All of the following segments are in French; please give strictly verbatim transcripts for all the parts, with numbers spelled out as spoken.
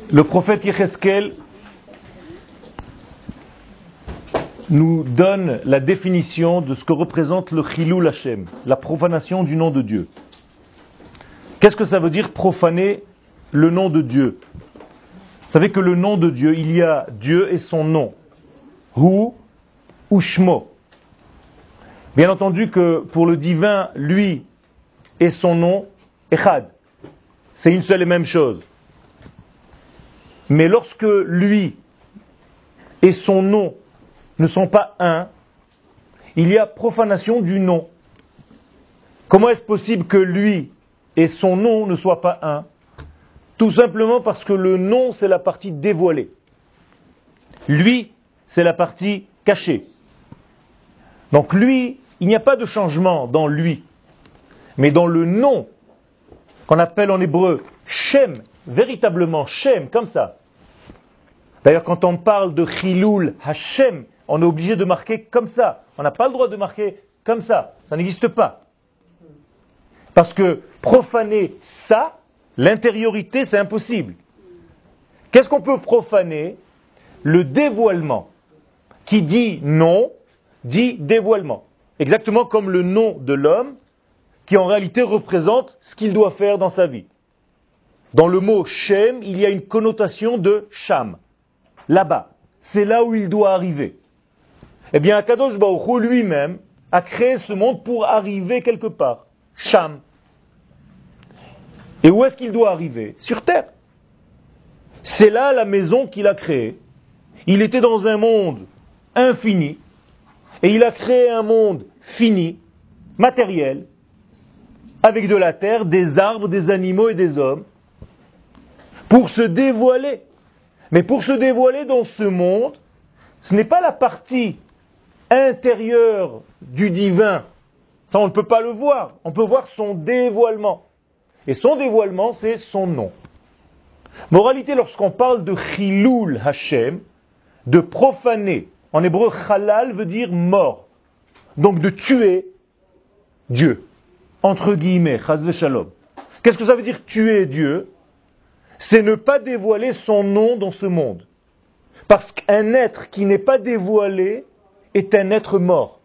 Le prophète Yecheskel nous donne la définition de ce que représente le Chilul Hashem, la profanation du nom de Dieu. Qu'est-ce que ça veut dire profaner le nom de Dieu? Vous savez que le nom de Dieu, il y a Dieu et son nom. Hu ou Shmo. Bien entendu que pour le divin, lui et son nom, Echad. C'est une seule et même chose. Mais lorsque lui et son nom ne sont pas un, il y a profanation du nom. Comment est-ce possible que lui et son nom ne soient pas un? Tout simplement parce que le nom, c'est la partie dévoilée. Lui, c'est la partie cachée. Donc lui, il n'y a pas de changement dans lui. Mais dans le nom, qu'on appelle en hébreu Shem, véritablement Shem, comme ça. D'ailleurs, quand on parle de Chilul Hashem, on est obligé de marquer comme ça. On n'a pas le droit de marquer comme ça. Ça n'existe pas. Parce que profaner ça, l'intériorité, c'est impossible. Qu'est-ce qu'on peut profaner? Le dévoilement. Qui dit non, dit dévoilement. Exactement comme le nom de l'homme, qui en réalité représente ce qu'il doit faire dans sa vie. Dans le mot Shem, il y a une connotation de Sham. Là-bas. C'est là où il doit arriver. Eh bien, Akadosh Baruch Hu lui-même a créé ce monde pour arriver quelque part. Sham. Et où est-ce qu'il doit arriver? Sur terre. C'est là la maison qu'il a créée. Il était dans un monde infini. Et il a créé un monde fini, matériel, avec de la terre, des arbres, des animaux et des hommes, pour se dévoiler. Mais pour se dévoiler dans ce monde, ce n'est pas la partie intérieure du divin. Ça, on ne peut pas le voir. On peut voir son dévoilement. Et son dévoilement, c'est son nom. Moralité, lorsqu'on parle de Chilul Hashem, de profaner, en hébreu, Chalal veut dire mort. Donc de tuer Dieu. Entre guillemets, Chaz v'Shalom. Qu'est-ce que ça veut dire tuer Dieu? C'est ne pas dévoiler son nom dans ce monde. Parce qu'un être qui n'est pas dévoilé est un être mort.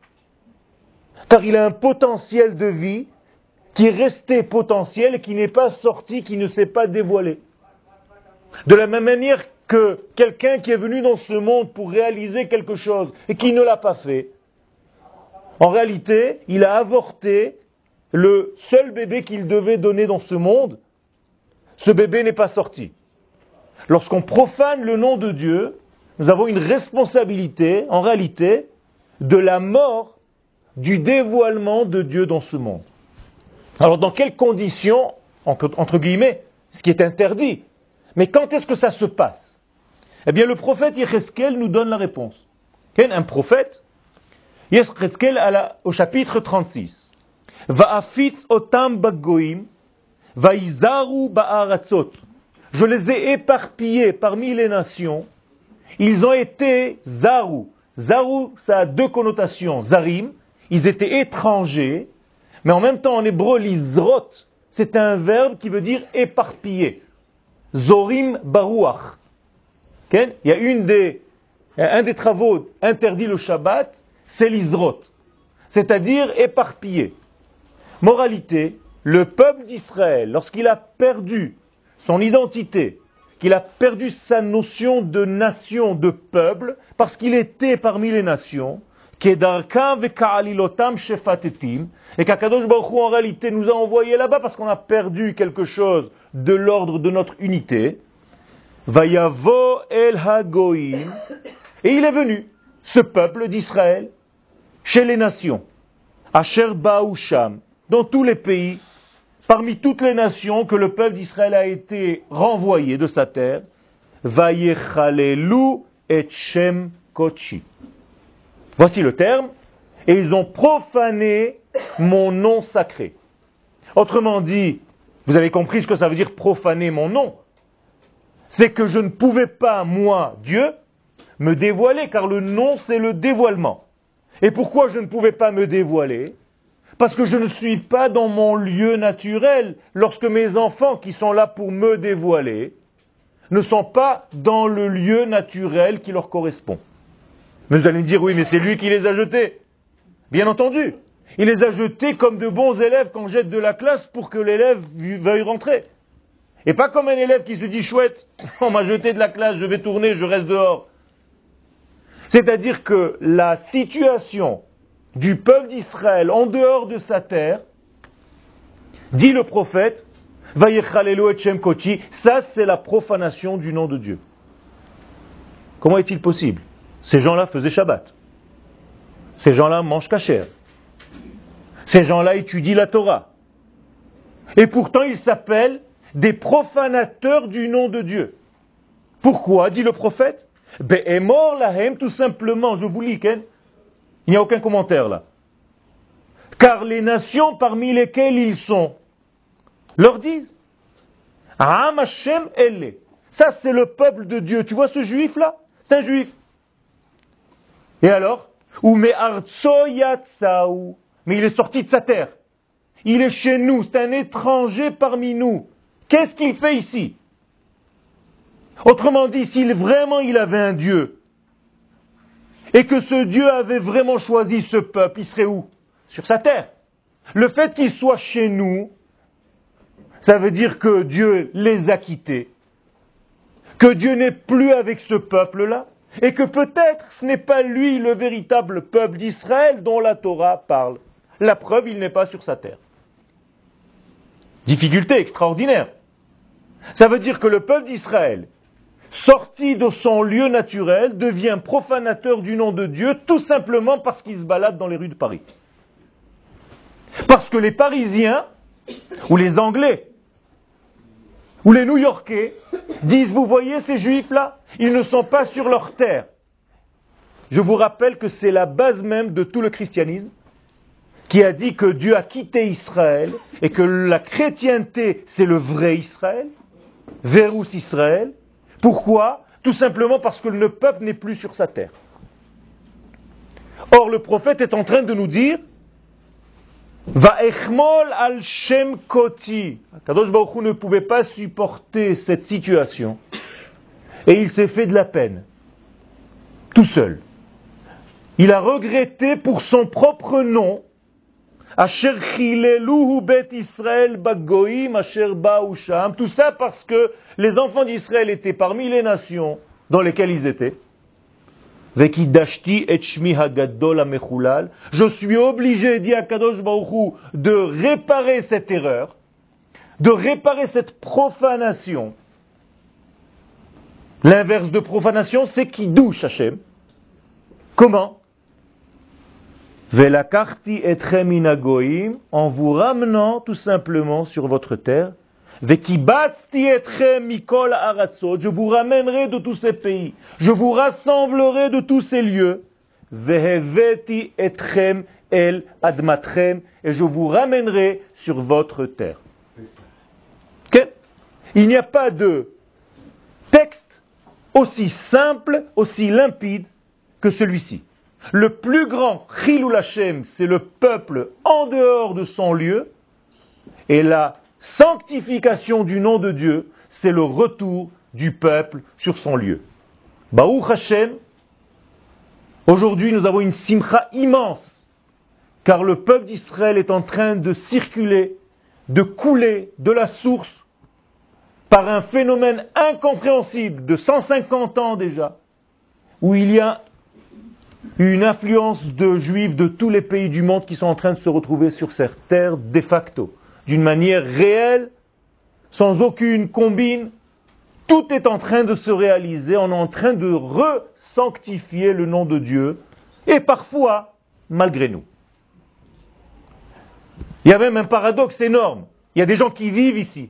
Car il a un potentiel de vie qui est resté potentiel et qui n'est pas sorti, qui ne s'est pas dévoilé. De la même manière que quelqu'un qui est venu dans ce monde pour réaliser quelque chose et qui ne l'a pas fait, en réalité, il a avorté le seul bébé qu'il devait donner dans ce monde. Ce bébé n'est pas sorti. Lorsqu'on profane le nom de Dieu, nous avons une responsabilité, en réalité, de la mort, du dévoilement de Dieu dans ce monde. Alors, dans quelles conditions, entre guillemets, ce qui est interdit, mais quand est-ce que ça se passe? Eh bien, le prophète Yecheskel nous donne la réponse. Un prophète, Yecheskel au chapitre trente-six. Va'afitz otam bagoim, va'izaru ba'aratzot. Je les ai éparpillés parmi les nations. Ils ont été zaru. Zaru, ça a deux connotations. Zarim, ils étaient étrangers, mais en même temps en hébreu, l'izrot, c'est un verbe qui veut dire éparpiller. Zorim baruach. Okay? Il y a une des, un des travaux interdits le Shabbat, c'est l'izrot, c'est-à-dire éparpiller. Moralité, le peuple d'Israël, lorsqu'il a perdu son identité, qu'il a perdu sa notion de nation, de peuple, parce qu'il était parmi les nations, et qu'Akadosh Baruch Hu en réalité nous a envoyés là-bas parce qu'on a perdu quelque chose de l'ordre de notre unité, Vayavo el hagoyim, et il est venu, ce peuple d'Israël, chez les nations, Asher Ba'u Sham, dans tous les pays, parmi toutes les nations que le peuple d'Israël a été renvoyé de sa terre, Vayechalelu et Shem Kochi. Voici le terme, et ils ont profané mon nom sacré. Autrement dit, vous avez compris ce que ça veut dire profaner mon nom? C'est que je ne pouvais pas, moi, Dieu, me dévoiler, car le nom, c'est le dévoilement. Et pourquoi je ne pouvais pas me dévoiler? Parce que je ne suis pas dans mon lieu naturel, lorsque mes enfants, qui sont là pour me dévoiler, ne sont pas dans le lieu naturel qui leur correspond. Mais vous allez me dire, oui, mais c'est lui qui les a jetés. Bien entendu, il les a jetés comme de bons élèves qu'on jette de la classe pour que l'élève veuille rentrer. Et pas comme un élève qui se dit, chouette, on m'a jeté de la classe, je vais tourner, je reste dehors. C'est-à-dire que la situation du peuple d'Israël en dehors de sa terre, dit le prophète, Vayechalelu et Shem Koti, ça c'est la profanation du nom de Dieu. Comment est-il possible? Ces gens-là faisaient Shabbat. Ces gens-là mangent kasher. Ces gens-là étudient la Torah. Et pourtant ils s'appellent des profanateurs du nom de Dieu. Pourquoi, dit le prophète? Be'emor lahem, tout simplement, je vous lis, Ken. Il n'y a aucun commentaire là. Car les nations parmi lesquelles ils sont leur disent Am Hashem elle. Ça c'est le peuple de Dieu. Tu vois ce juif là? C'est un juif. Et alors? Ou me artso yatsaou. Mais il est sorti de sa terre. Il est chez nous, c'est un étranger parmi nous. Qu'est-ce qu'il fait ici? Autrement dit, s'il vraiment il avait un Dieu, et que ce Dieu avait vraiment choisi ce peuple, il serait où? Sur sa terre. Le fait qu'il soit chez nous, ça veut dire que Dieu les a quittés, que Dieu n'est plus avec ce peuple-là, et que peut-être ce n'est pas lui le véritable peuple d'Israël dont la Torah parle. La preuve, il n'est pas sur sa terre. Difficulté extraordinaire. Ça veut dire que le peuple d'Israël, sorti de son lieu naturel, devient profanateur du nom de Dieu, tout simplement parce qu'il se balade dans les rues de Paris. Parce que les Parisiens, ou les Anglais, ou les New-Yorkais, disent, vous voyez ces Juifs-là, ils ne sont pas sur leur terre. Je vous rappelle que c'est la base même de tout le christianisme, qui a dit que Dieu a quitté Israël, et que la chrétienté, c'est le vrai Israël, Verus Israël. Pourquoi? Tout simplement parce que le peuple n'est plus sur sa terre. Or, le prophète est en train de nous dire Va'echmol al Shem Koti. Kadosh Baruch Hu ne pouvait pas supporter cette situation. Et il s'est fait de la peine. Tout seul. Il a regretté pour son propre nom Asher chileluhu bet Israël bagoim asher ba'u sham. Tout ça parce que les enfants d'Israël étaient parmi les nations dans lesquelles ils étaient. Vekidashti et shmi hagadol amechulal. Je suis obligé, dit Akadosh Baruch Hu, de réparer cette erreur, de réparer cette profanation. L'inverse de profanation, c'est kiddush Hashem. Comment? Velakarti etrem minagoim, en vous ramenant tout simplement sur votre terre. Vekibatzti etrem mikol aratzot, je vous ramènerai de tous ces pays. Je vous rassemblerai de tous ces lieux. Veheveti etrem el admatrem, et je vous ramènerai sur votre terre. Okay? Il n'y a pas de texte aussi simple, aussi limpide que celui-ci. Le plus grand Chilul Hashem, c'est le peuple en dehors de son lieu, et la sanctification du nom de Dieu, c'est le retour du peuple sur son lieu. Baruch Hashem, aujourd'hui nous avons une simcha immense, car le peuple d'Israël est en train de circuler, de couler de la source, par un phénomène incompréhensible de cent cinquante ans déjà, où il y a une influence de juifs de tous les pays du monde qui sont en train de se retrouver sur cette terre de facto, d'une manière réelle, sans aucune combine. Tout est en train de se réaliser, on est en train de re-sanctifier le nom de Dieu, et parfois, malgré nous. Il y a même un paradoxe énorme. Il y a des gens qui vivent ici,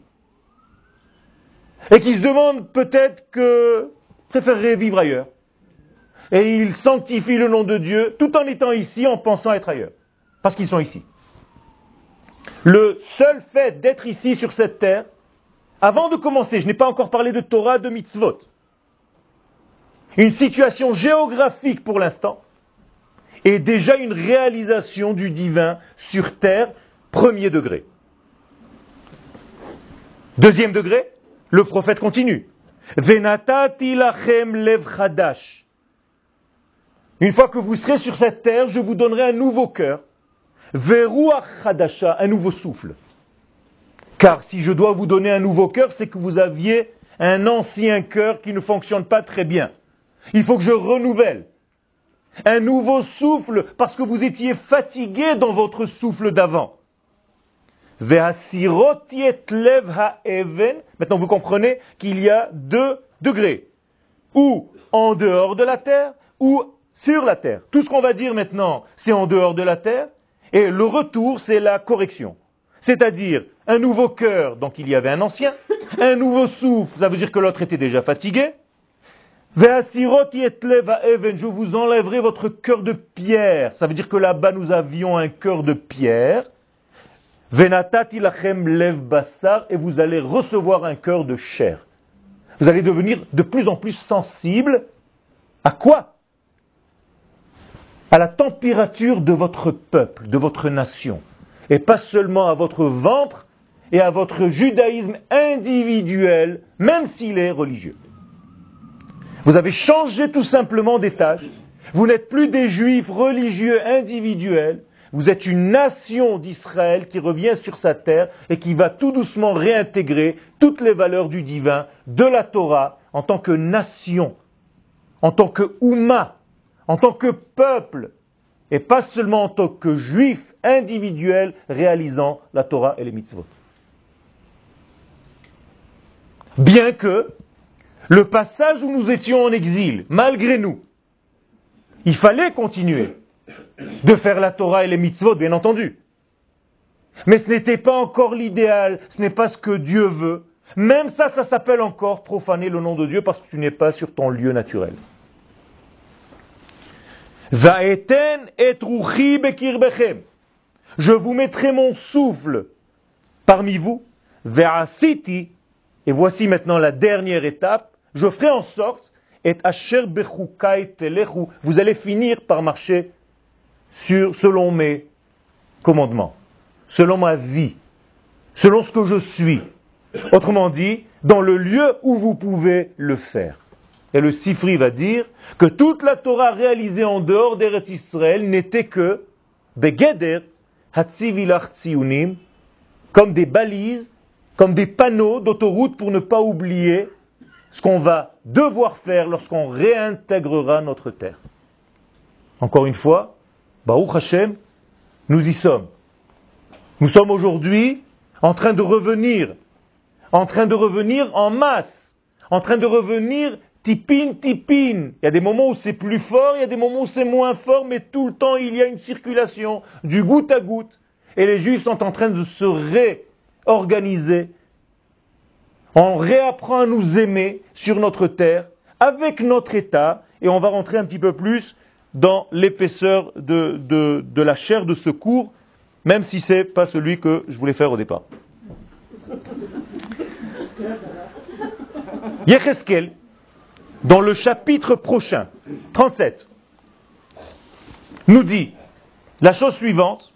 et qui se demandent peut-être que préféreraient vivre ailleurs. Et ils sanctifient le nom de Dieu tout en étant ici, en pensant être ailleurs. Parce qu'ils sont ici. Le seul fait d'être ici sur cette terre, avant de commencer, je n'ai pas encore parlé de Torah, de mitzvot. Une situation géographique pour l'instant, est déjà une réalisation du divin sur terre, premier degré. Deuxième degré, le prophète continue. Venatati lachem lev chadash. Une fois que vous serez sur cette terre, je vous donnerai un nouveau cœur. Veruach chadasha, un nouveau souffle. Car si je dois vous donner un nouveau cœur, c'est que vous aviez un ancien cœur qui ne fonctionne pas très bien. Il faut que je renouvelle. Un nouveau souffle parce que vous étiez fatigué dans votre souffle d'avant. Maintenant vous comprenez qu'il y a deux degrés. Ou en dehors de la terre, ou sur la terre. Tout ce qu'on va dire maintenant, c'est en dehors de la terre. Et le retour, c'est la correction. C'est-à-dire, un nouveau cœur, donc il y avait un ancien. Un nouveau souffle, ça veut dire que l'autre était déjà fatigué. Je vous enlèverai votre cœur de pierre. Ça veut dire que là-bas, nous avions un cœur de pierre. Venatati lachem lev basar, et vous allez recevoir un cœur de chair. Vous allez devenir de plus en plus sensible à quoi? À la température de votre peuple, de votre nation. Et pas seulement à votre ventre et à votre judaïsme individuel, même s'il est religieux. Vous avez changé tout simplement d'étage. Vous n'êtes plus des juifs religieux individuels. Vous êtes une nation d'Israël qui revient sur sa terre et qui va tout doucement réintégrer toutes les valeurs du divin, de la Torah, en tant que nation, en tant que Oumma, en tant que peuple, et pas seulement en tant que juif individuel réalisant la Torah et les mitzvot. Bien que le passage où nous étions en exil, malgré nous, il fallait continuer de faire la Torah et les mitzvot, bien entendu. Mais ce n'était pas encore l'idéal, ce n'est pas ce que Dieu veut. Même ça, ça s'appelle encore profaner le nom de Dieu parce que tu n'es pas sur ton lieu naturel. Va'eten et ruchi bekirbechem. Je vous mettrai mon souffle parmi vous. Ve'asiti. Et voici maintenant la dernière étape. Je ferai en sorte, et asher bechukai telechu, vous allez finir par marcher sur, selon mes commandements, selon ma vie, selon ce que je suis. Autrement dit, dans le lieu où vous pouvez le faire. Et le Sifri va dire que toute la Torah réalisée en dehors d'Eretz Israël n'était que begeder hatzivilach tziyunim, comme des balises, comme des panneaux d'autoroute pour ne pas oublier ce qu'on va devoir faire lorsqu'on réintégrera notre terre. Encore une fois, Baruch Hashem, nous y sommes. Nous sommes aujourd'hui en train de revenir, en train de revenir en masse, en train de revenir tipin, tipin. Il y a des moments où c'est plus fort, il y a des moments où c'est moins fort, mais tout le temps il y a une circulation du goutte à goutte. Et les Juifs sont en train de se réorganiser. On réapprend à nous aimer sur notre terre, avec notre état, et on va rentrer un petit peu plus dans l'épaisseur de, de, de la chair de ce cours, même si ce n'est pas celui que je voulais faire au départ. Yecheskel, dans le chapitre prochain, trente-sept, nous dit la chose suivante.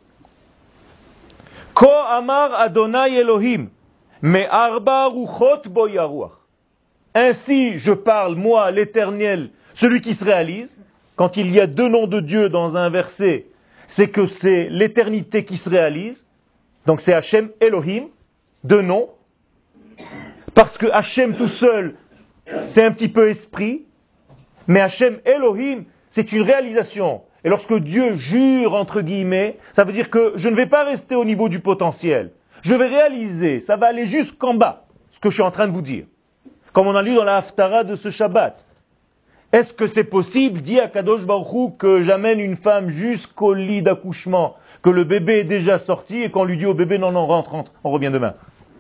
Ko amar Adonai Elohim, me arba ruchot bo yaruach. Ainsi je parle, moi, l'Éternel, celui qui se réalise. Quand il y a deux noms de Dieu dans un verset, c'est que c'est l'éternité qui se réalise. Donc c'est Hachem Elohim, deux noms. Parce que Hachem tout seul, c'est un petit peu esprit. Mais Hachem Elohim, c'est une réalisation. Et lorsque Dieu jure, entre guillemets, ça veut dire que je ne vais pas rester au niveau du potentiel. Je vais réaliser, ça va aller jusqu'en bas, ce que je suis en train de vous dire. Comme on a lu dans la Haftara de ce Shabbat. Est-ce que c'est possible, dit à Kadosh Baruch Hu, que j'amène une femme jusqu'au lit d'accouchement, que le bébé est déjà sorti et qu'on lui dit au bébé, non, non, rentre, rentre, on revient demain.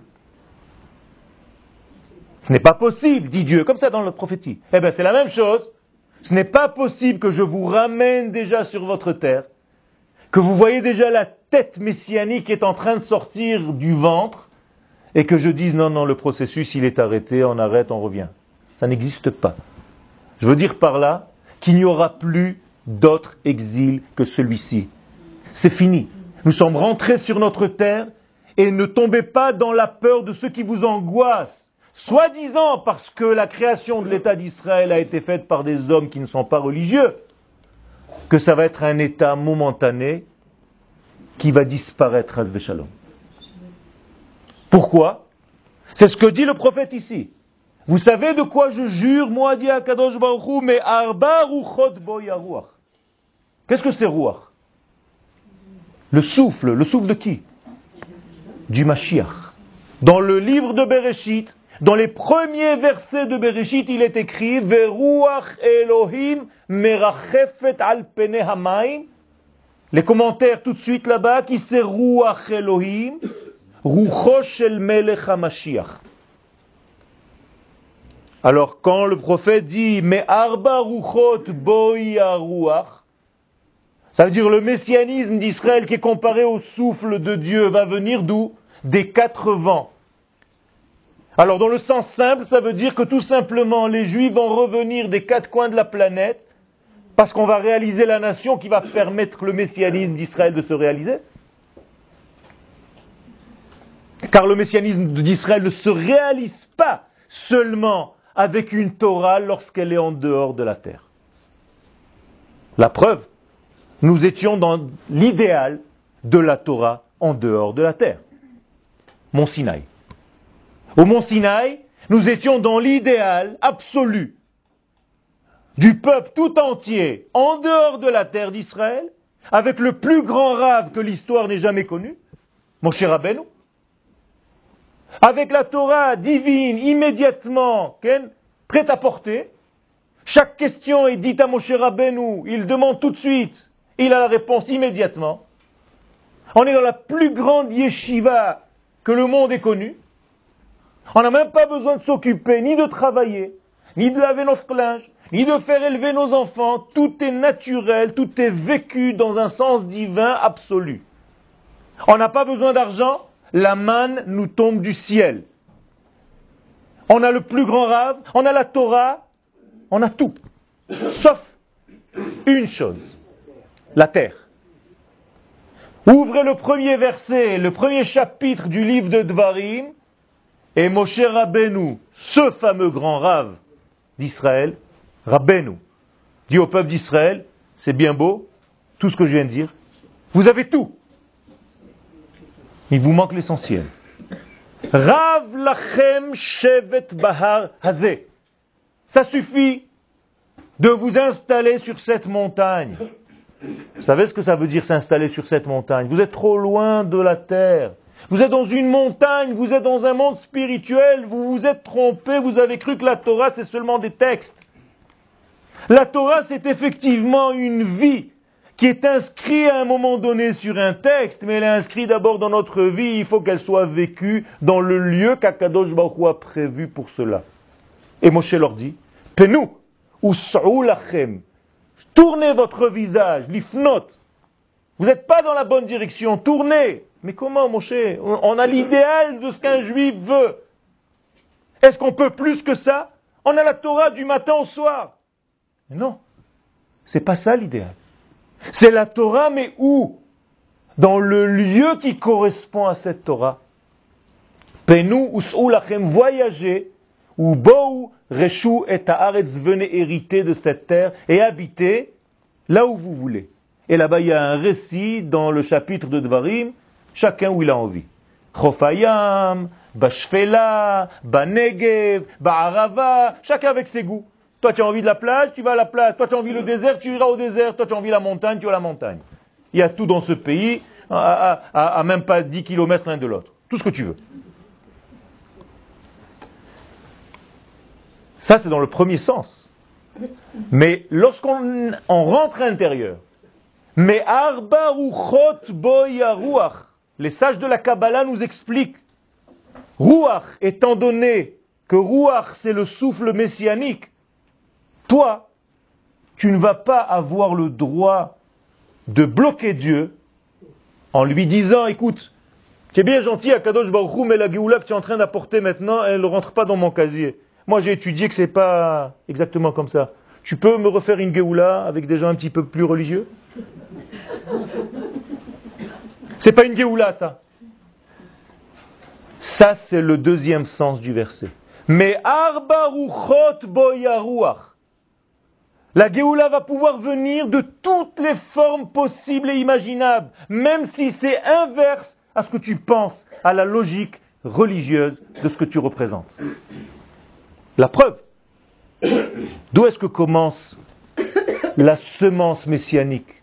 Ce n'est pas possible, dit Dieu, comme ça dans le prophétie. Eh bien, c'est la même chose. Ce n'est pas possible que je vous ramène déjà sur votre terre, que vous voyez déjà la tête messianique qui est en train de sortir du ventre, et que je dise, non, non, le processus, il est arrêté, on arrête, on revient. Ça n'existe pas. Je veux dire par là qu'il n'y aura plus d'autre exil que celui-ci. C'est fini. Nous sommes rentrés sur notre terre et ne tombez pas dans la peur de ceux qui vous angoissent. soi-disant parce que la création de l'État d'Israël a été faite par des hommes qui ne sont pas religieux, que ça va être un État momentané qui va disparaître, Hasbe Shalom. Pourquoi? C'est ce que dit le prophète ici. Vous savez de quoi je jure, moi, dit Akadosh Baruch Hu, mais arba ruchot bo yaruach. Qu'est-ce que c'est ruach? Le souffle, le souffle de qui? Du Mashiach. Dans le livre de Bereshit, dans les premiers versets de Bereshit, il est écrit Veruach Elohim merachefet al pene hamayim. Les commentaires tout de suite là-bas, qui c'est Ruach Elohim, Rucho shel melech hamashiach. Alors quand le prophète dit Me arba ruchot boya ruach, ça veut dire le messianisme d'Israël qui est comparé au souffle de Dieu va venir d'où? Des quatre vents. Alors dans le sens simple, ça veut dire que tout simplement les Juifs vont revenir des quatre coins de la planète parce qu'on va réaliser la nation qui va permettre le messianisme d'Israël de se réaliser. Car le messianisme d'Israël ne se réalise pas seulement avec une Torah lorsqu'elle est en dehors de la terre. La preuve, nous étions dans l'idéal de la Torah en dehors de la terre. Mont Sinaï. Au Mont Sinaï, nous étions dans l'idéal absolu du peuple tout entier en dehors de la terre d'Israël, avec le plus grand rave que l'histoire n'ait jamais connu, Moshe Rabbeinu, avec la Torah divine immédiatement prête à porter. Chaque question est dite à Moshe Rabbeinu, il demande tout de suite, il a la réponse immédiatement. On est dans la plus grande yeshiva que le monde ait connue. On n'a même pas besoin de s'occuper, ni de travailler, ni de laver notre linge, ni de faire élever nos enfants. Tout est naturel, tout est vécu dans un sens divin absolu. On n'a pas besoin d'argent, la manne nous tombe du ciel. On a le plus grand rave, on a la Torah, on a tout. Sauf une chose, la terre. Ouvrez le premier verset, le premier chapitre du livre de Dvarim, et Moshe Rabbeinu, ce fameux grand rave d'Israël, Rabbeinu, dit au peuple d'Israël, c'est bien beau, tout ce que je viens de dire, vous avez tout. Il vous manque l'essentiel. Rav lachem shevet bahar hazeh. Ça suffit de vous installer sur cette montagne. Vous savez ce que ça veut dire s'installer sur cette montagne? Vous êtes trop loin de la terre. Vous êtes dans une montagne, vous êtes dans un monde spirituel, vous vous êtes trompé, vous avez cru que la Torah c'est seulement des textes. La Torah c'est effectivement une vie qui est inscrite à un moment donné sur un texte, mais elle est inscrite d'abord dans notre vie, il faut qu'elle soit vécue dans le lieu qu'Akadosh Baruch Hu a prévu pour cela. Et Moshe leur dit, Penu, us'u lachem, tournez votre visage, l'ifnot. Vous n'êtes pas dans la bonne direction, tournez. Mais comment, Moshe? On a l'idéal de ce qu'un juif veut. Est-ce qu'on peut plus que ça? On a la Torah du matin au soir. Mais non, c'est pas ça l'idéal. C'est la Torah, mais où? Dans le lieu qui correspond à cette Torah. Penu us'u lachem, voyagez, ou bou reshu et haaretz, venez hériter de cette terre et habiter là où vous voulez. Et là-bas, il y a un récit dans le chapitre de Dvarim, chacun où il a envie. Chofayam, Bashfela, Banegev, Ba'arava, chacun avec ses goûts. Toi, tu as envie de la plage, tu vas à la plage. Toi, tu as envie le désert, tu iras au désert. Toi, tu as envie la montagne, tu vas à la montagne. Il y a tout dans ce pays, à, à, à, à même pas dix kilomètres l'un de l'autre. Tout ce que tu veux. Ça, c'est dans le premier sens. Mais lorsqu'on on rentre à l'intérieur, mais arba ruchot boya ruach, les sages de la Kabbalah nous expliquent, ruach, étant donné que ruach c'est le souffle messianique, toi, tu ne vas pas avoir le droit de bloquer Dieu en lui disant, écoute, tu es bien gentil, Akadosh Baruch Hu, mais la Géoula que tu es en train d'apporter maintenant, elle ne rentre pas dans mon casier. Moi, j'ai étudié que c'est pas exactement comme ça. Tu peux me refaire une Géoula avec des gens un petit peu plus religieux? C'est pas une Géoula, ça. Ça, c'est le deuxième sens du verset. Mais arba ruchot bo yaruach. La Géoula va pouvoir venir de toutes les formes possibles et imaginables, même si c'est inverse à ce que tu penses, à la logique religieuse de ce que tu représentes. La preuve, d'où est-ce que commence la semence messianique?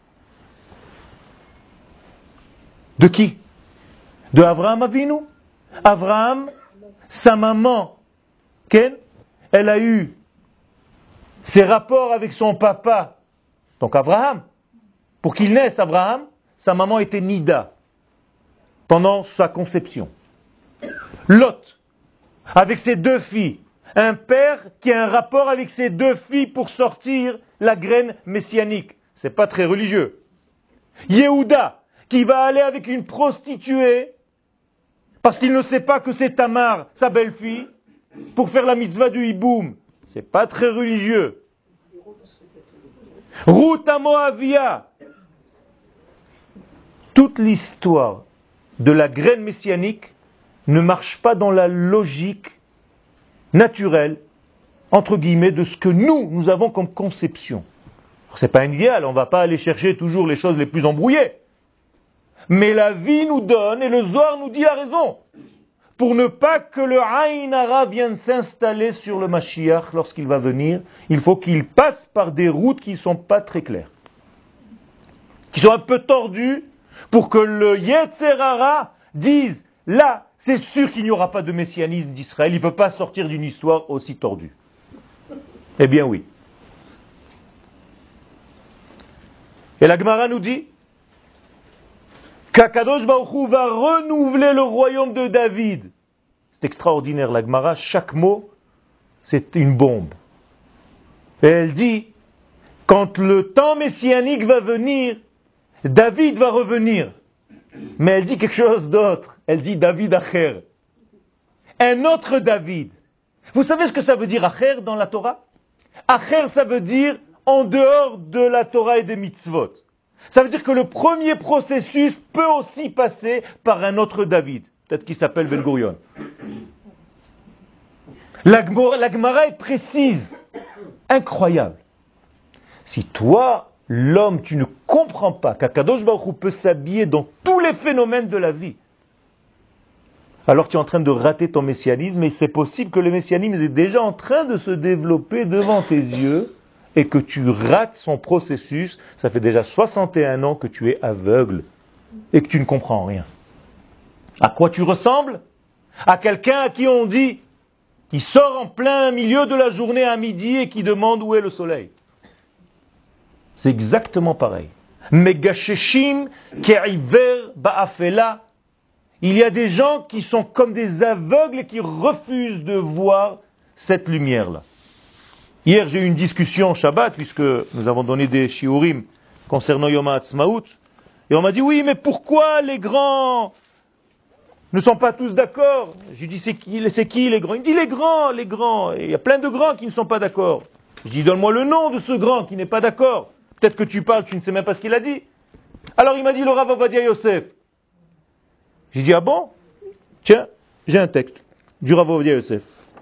De qui? De Avraham Avinu. Avraham, sa maman, Ken, elle a eu ses rapports avec son papa, donc Abraham. Pour qu'il naisse Abraham, sa maman était Nida pendant sa conception. Lot, avec ses deux filles, un père qui a un rapport avec ses deux filles pour sortir la graine messianique. C'est pas très religieux. Yehuda, qui va aller avec une prostituée parce qu'il ne sait pas que c'est Tamar, sa belle-fille, pour faire la mitzvah du hiboum. C'est pas très religieux. Ruth à Moavia. Toute l'histoire de la graine messianique ne marche pas dans la logique naturelle, entre guillemets, de ce que nous, nous avons comme conception. C'est pas un idéal, on ne va pas aller chercher toujours les choses les plus embrouillées. Mais la vie nous donne, et le Zohar nous dit la raison, pour ne pas que le Aïn Hara vienne s'installer sur le Mashiach lorsqu'il va venir, il faut qu'il passe par des routes qui ne sont pas très claires, qui sont un peu tordues, pour que le Yetzer Hara dise, là, c'est sûr qu'il n'y aura pas de messianisme d'Israël, il ne peut pas sortir d'une histoire aussi tordue. Eh bien oui. Et la Gemara nous dit qu'Akadosh Baruch Hu va renouveler le royaume de David. C'est extraordinaire, la Gemara, chaque mot, c'est une bombe. Et elle dit, quand le temps messianique va venir, David va revenir. Mais elle dit quelque chose d'autre. Elle dit David Acher. Un autre David. Vous savez ce que ça veut dire Acher dans la Torah? Acher, ça veut dire en dehors de la Torah et des mitzvot. Ça veut dire que le premier processus peut aussi passer par un autre David. Peut-être qu'il s'appelle Ben Gurion. La, la Gemara est précise. Incroyable. Si toi, l'homme, tu ne comprends pas qu'Akadosh Baruch Hu peut s'habiller dans tous les phénomènes de la vie, alors tu es en train de rater ton messianisme, et c'est possible que le messianisme est déjà en train de se développer devant tes yeux, et que tu rates son processus. Ça fait déjà soixante et un ans que tu es aveugle, et que tu ne comprends rien. À quoi tu ressembles? À quelqu'un à qui on dit, il sort en plein milieu de la journée à midi, et qui demande où est le soleil. C'est exactement pareil. Megasheshim ke'iver ba'afela. Il y a des gens qui sont comme des aveugles et qui refusent de voir cette lumière-là. Hier, j'ai eu une discussion Shabbat, puisque nous avons donné des shiurim concernant Yom HaAtzmaut, et on m'a dit, oui, mais pourquoi les grands ne sont pas tous d'accord? J'ai dit, c'est qui, c'est qui les grands? Il me dit, les grands, les grands. Et il y a plein de grands qui ne sont pas d'accord. Je dis, donne-moi le nom de ce grand qui n'est pas d'accord. Peut-être que tu parles, tu ne sais même pas ce qu'il a dit. Alors il m'a dit, le Rav Ovadia Yosef. J'ai dit, ah bon? Tiens, j'ai un texte du Rav Ovadia Yosef.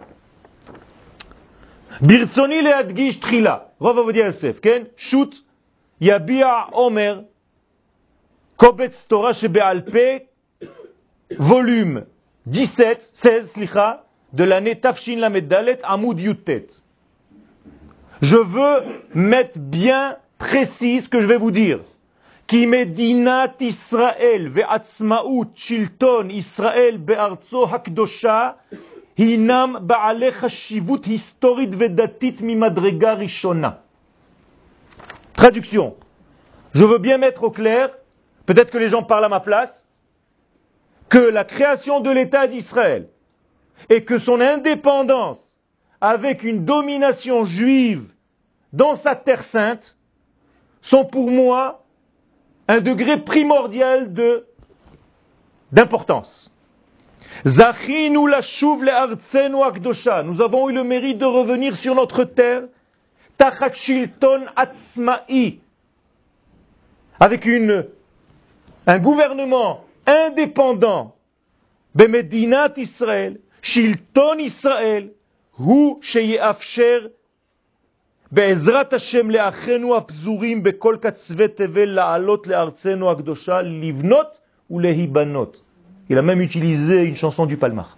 Birtsoni leadgish trila. Rav Ovadia Yosef, ken? Shoot, yabia omer, kobetz Torah shebe'alpe, volume dix-sept, seize, slicha, de l'année Tafshin Lamed Dalet, Amoud Yutet. Je veux mettre bien précis ce que je vais vous dire. Ki medinat Israël ve'atzmaut shilton Israël be'artso hakdosha hinam ba'ale chashivut historit ve'datit mimadrega rishona. Traduction. Je veux bien mettre au clair, peut-être que les gens parlent à ma place, que la création de l'État d'Israël et que son indépendance avec une domination juive dans sa terre sainte sont pour moi un degré primordial de, d'importance. Zachinu lashuv le'artzenu akdosha. Nous avons eu le mérite de revenir sur notre terre, tachat shilton atzma'i, avec une, un gouvernement indépendant, bemedinat Israël, shilton Israël, hu sheyeafsher be'ezrat Hashem le'achenu apzurim bekol katzve tevel la'alot le'artzenu akdosha livnot ou lehibanot. Il a même utilisé une chanson du Palmar.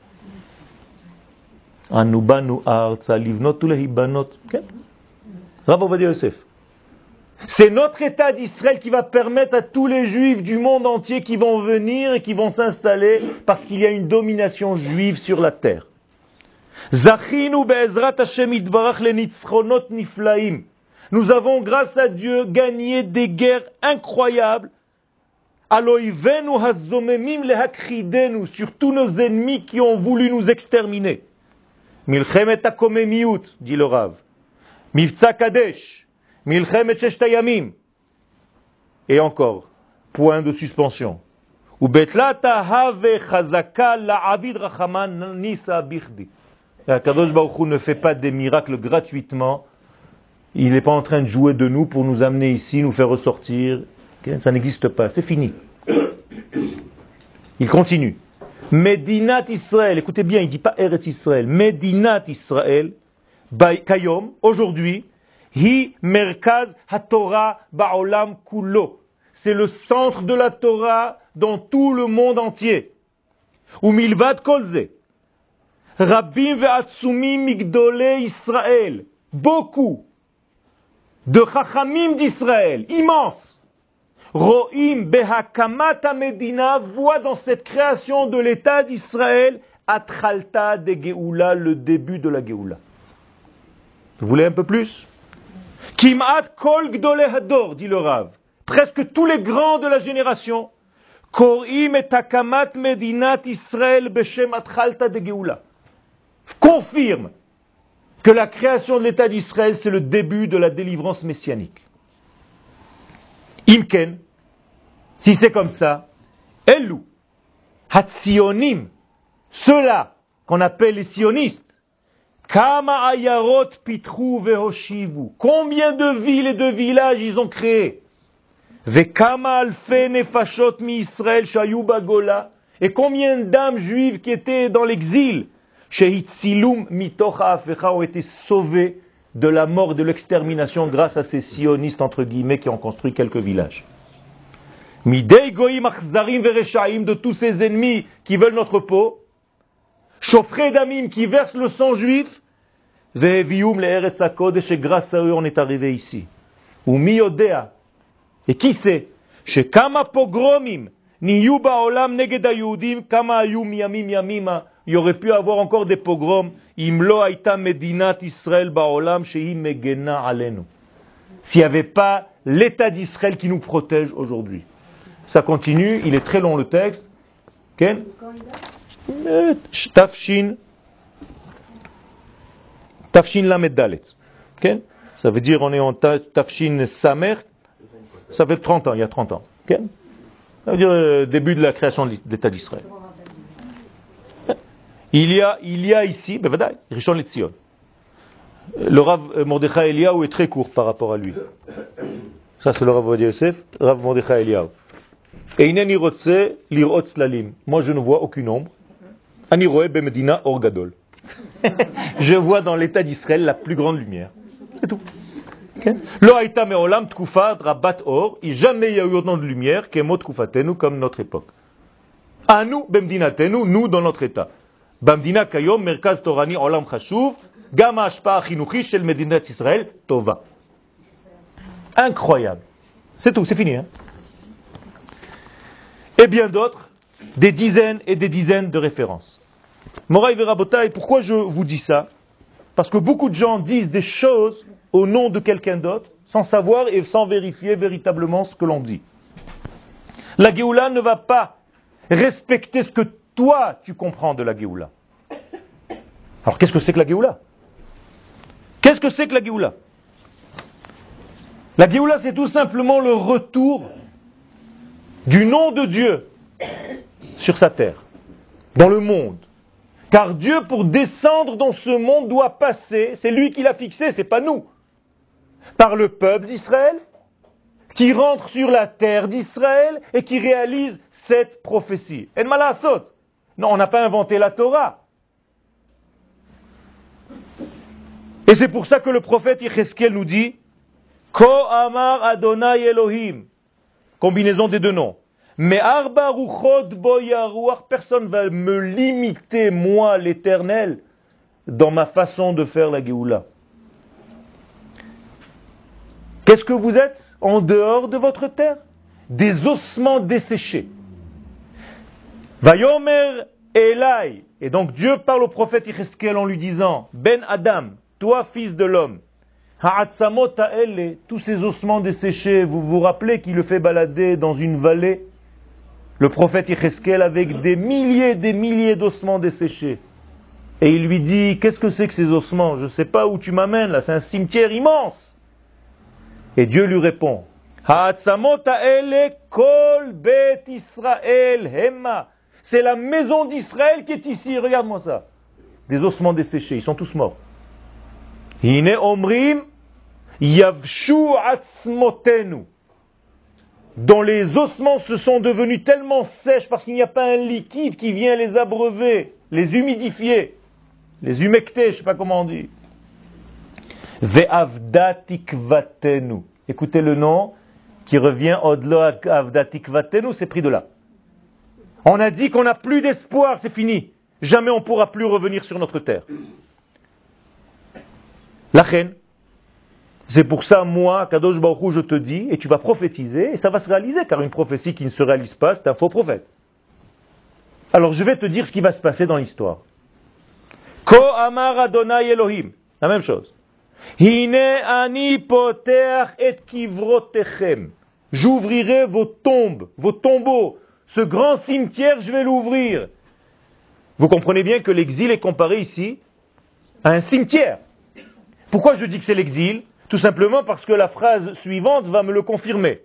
Anu banu artza livnot ou lehibanot. Rav Ovadia Yosef. C'est notre État d'Israël qui va permettre à tous les Juifs du monde entier qui vont venir et qui vont s'installer parce qu'il y a une domination juive sur la terre. Zachinu be'ezrat Hashem itbarach lenitzchonot niflaim. Nous avons, grâce à Dieu, gagné des guerres incroyables. Aloivenu hazomemim lehakridenu, sur tous nos ennemis qui ont voulu nous exterminer. Milchemet hakomemiut, dit le Rav. Mivtza Kadesh. Milchemet Sheshtayamim. Et encore, point de suspension. Ou betlata have chazaka la'avid rachaman nisa bichdi. Kadosh Baruch Hu ne fait pas des miracles gratuitement. Il n'est pas en train de jouer de nous pour nous amener ici, nous faire ressortir. Ça n'existe pas, c'est fini. Il continue. Medinat Israël, écoutez bien, il ne dit pas Eretz Israël. Medinat Israël, Kayom, aujourd'hui, Hi merkaz haTorah ba'olam kulo. C'est le centre de la Torah dans tout le monde entier. Ou milvad kolze. Rabbim ve'atsumim migdolei Israël. Beaucoup de chachamim d'Israël, immenses. Ro'im behakamat medina, voit dans cette création de l'État d'Israël atchalta de Geoula, le début de la Geoula. Vous voulez un peu plus? Kim'at kol gdolei hador, dit le Rav. Presque tous les grands de la génération. Korim et hakamat medinat Israël beshem atchalta de Geoula. Confirme que la création de l'État d'Israël, c'est le début de la délivrance messianique. Imken, si c'est comme ça, Elou, Hatsionim, ceux-là qu'on appelle les sionistes, Kama ayarot pitru vehoshivu, combien de villes et de villages ils ont créés, Vekama alfe nefashot mi Israël shayu bagola, et combien d'âmes juives qui étaient dans l'exil, Shehitzilum mitocha afecha, ont été sauvés de la mort et de l'extermination grâce à ces sionistes, entre guillemets, qui ont construit quelques villages. Midei goyim achzarim vereshaim, de tous ces ennemis qui veulent notre peau, Shofrei damim, qui versent le sang juif, vehevium le'eretz hakodesh, et grâce à eux on est arrivé ici. Ou mi yodea, et qui sait, shekama pogromim niyu ba'olam neged hayudim, kama ayu miyamim yamima, il y aurait pu avoir encore des pogroms. Imlo aita medinat Israël ba'olam shehi megena alenu. S'il n'y avait pas l'État d'Israël qui nous protège aujourd'hui. Ça continue, il est très long le texte. Ken? Tafshin. Tafshin lamed dalet. Ken? Ça veut dire on est en Tafshin Samer. Ça fait trente ans, il y a trente ans. Ken? Ça veut dire euh, début de la création de l'État d'Israël. Il y a, il y a ici, ben vadaï, Rishon LeZion. Le Rav Mordechai Eliyahu est très court par rapport à lui. Ça c'est le Rav Ovadia Yosef, Rav Mordechai Eliyahu. Eineni rotze lirot tzlalim. Moi je ne vois aucune ombre. Ani roe bemedina or gadol. Je vois dans l'État d'Israël la plus grande lumière. C'est tout. Lo haïta me'olam tkufa rabat or. Il jamais il y a eu autant de lumière qu'emot tkufatenu, comme notre époque. Anu bemdinatenu, nous dans notre État. Bamdina kayom merkaz torani olam chashuv gam hashpa chinuchi shel medinat Israël tova. Incroyable. C'est tout, c'est fini. Hein? Et bien d'autres, des dizaines et des dizaines de références. Moraï Verabotaï, pourquoi je vous dis ça? Parce que beaucoup de gens disent des choses au nom de quelqu'un d'autre, sans savoir et sans vérifier véritablement ce que l'on dit. La Géoula ne va pas respecter ce que toi, tu comprends de la Géoula. Alors, qu'est-ce que c'est que la Géoula? Qu'est-ce que c'est que la Géoula? La Géoula, c'est tout simplement le retour du nom de Dieu sur sa terre, dans le monde. Car Dieu, pour descendre dans ce monde, doit passer, c'est lui qui l'a fixé, c'est pas nous, par le peuple d'Israël, qui rentre sur la terre d'Israël et qui réalise cette prophétie. En malasot. Non, on n'a pas inventé la Torah. Et c'est pour ça que le prophète Yecheskel nous dit Ko Amar Adonai Elohim, combinaison des deux noms. Mais Arba Ruchot Boyaruach, personne ne va me limiter, moi l'Éternel, dans ma façon de faire la Géoula. Qu'est-ce que vous êtes en dehors de votre terre? Des ossements desséchés. Vayomer Elai. Et donc Dieu parle au prophète Yecheskel en lui disant Ben Adam, toi fils de l'homme, Ha'atzamot ha'ele, tous ces ossements desséchés, vous vous rappelez qu'il le fait balader dans une vallée, le prophète Yecheskel, avec des milliers et des milliers d'ossements desséchés. Et il lui dit, qu'est-ce que c'est que ces ossements? Je ne sais pas où tu m'amènes là, c'est un cimetière immense. Et Dieu lui répond, Ha'atzamot ha'ele kol bet Israël hema. C'est la maison d'Israël qui est ici, regarde-moi ça. Des ossements desséchés, ils sont tous morts. Hine omrim yavshu atzmotenu. Dont les ossements se sont devenus tellement sèches parce qu'il n'y a pas un liquide qui vient les abreuver, les humidifier, les humecter, je ne sais pas comment on dit. Ve'avda tikvatenu. Écoutez le nom qui revient au-delà avda tikvatenu, c'est pris de là. On a dit qu'on n'a plus d'espoir, c'est fini. Jamais on ne pourra plus revenir sur notre terre. La reine. C'est pour ça, moi, Kadosh Baruch Hu, je te dis, et tu vas prophétiser, et ça va se réaliser, car une prophétie qui ne se réalise pas, c'est un faux prophète. Alors je vais te dire ce qui va se passer dans l'histoire. Ko Amar Adonai Elohim, la même chose. Hine ani poteach et kivrotechem. J'ouvrirai vos tombes, vos tombeaux. Ce grand cimetière, je vais l'ouvrir. Vous comprenez bien que l'exil est comparé ici à un cimetière. Pourquoi je dis que c'est l'exil? Tout simplement parce que la phrase suivante va me le confirmer.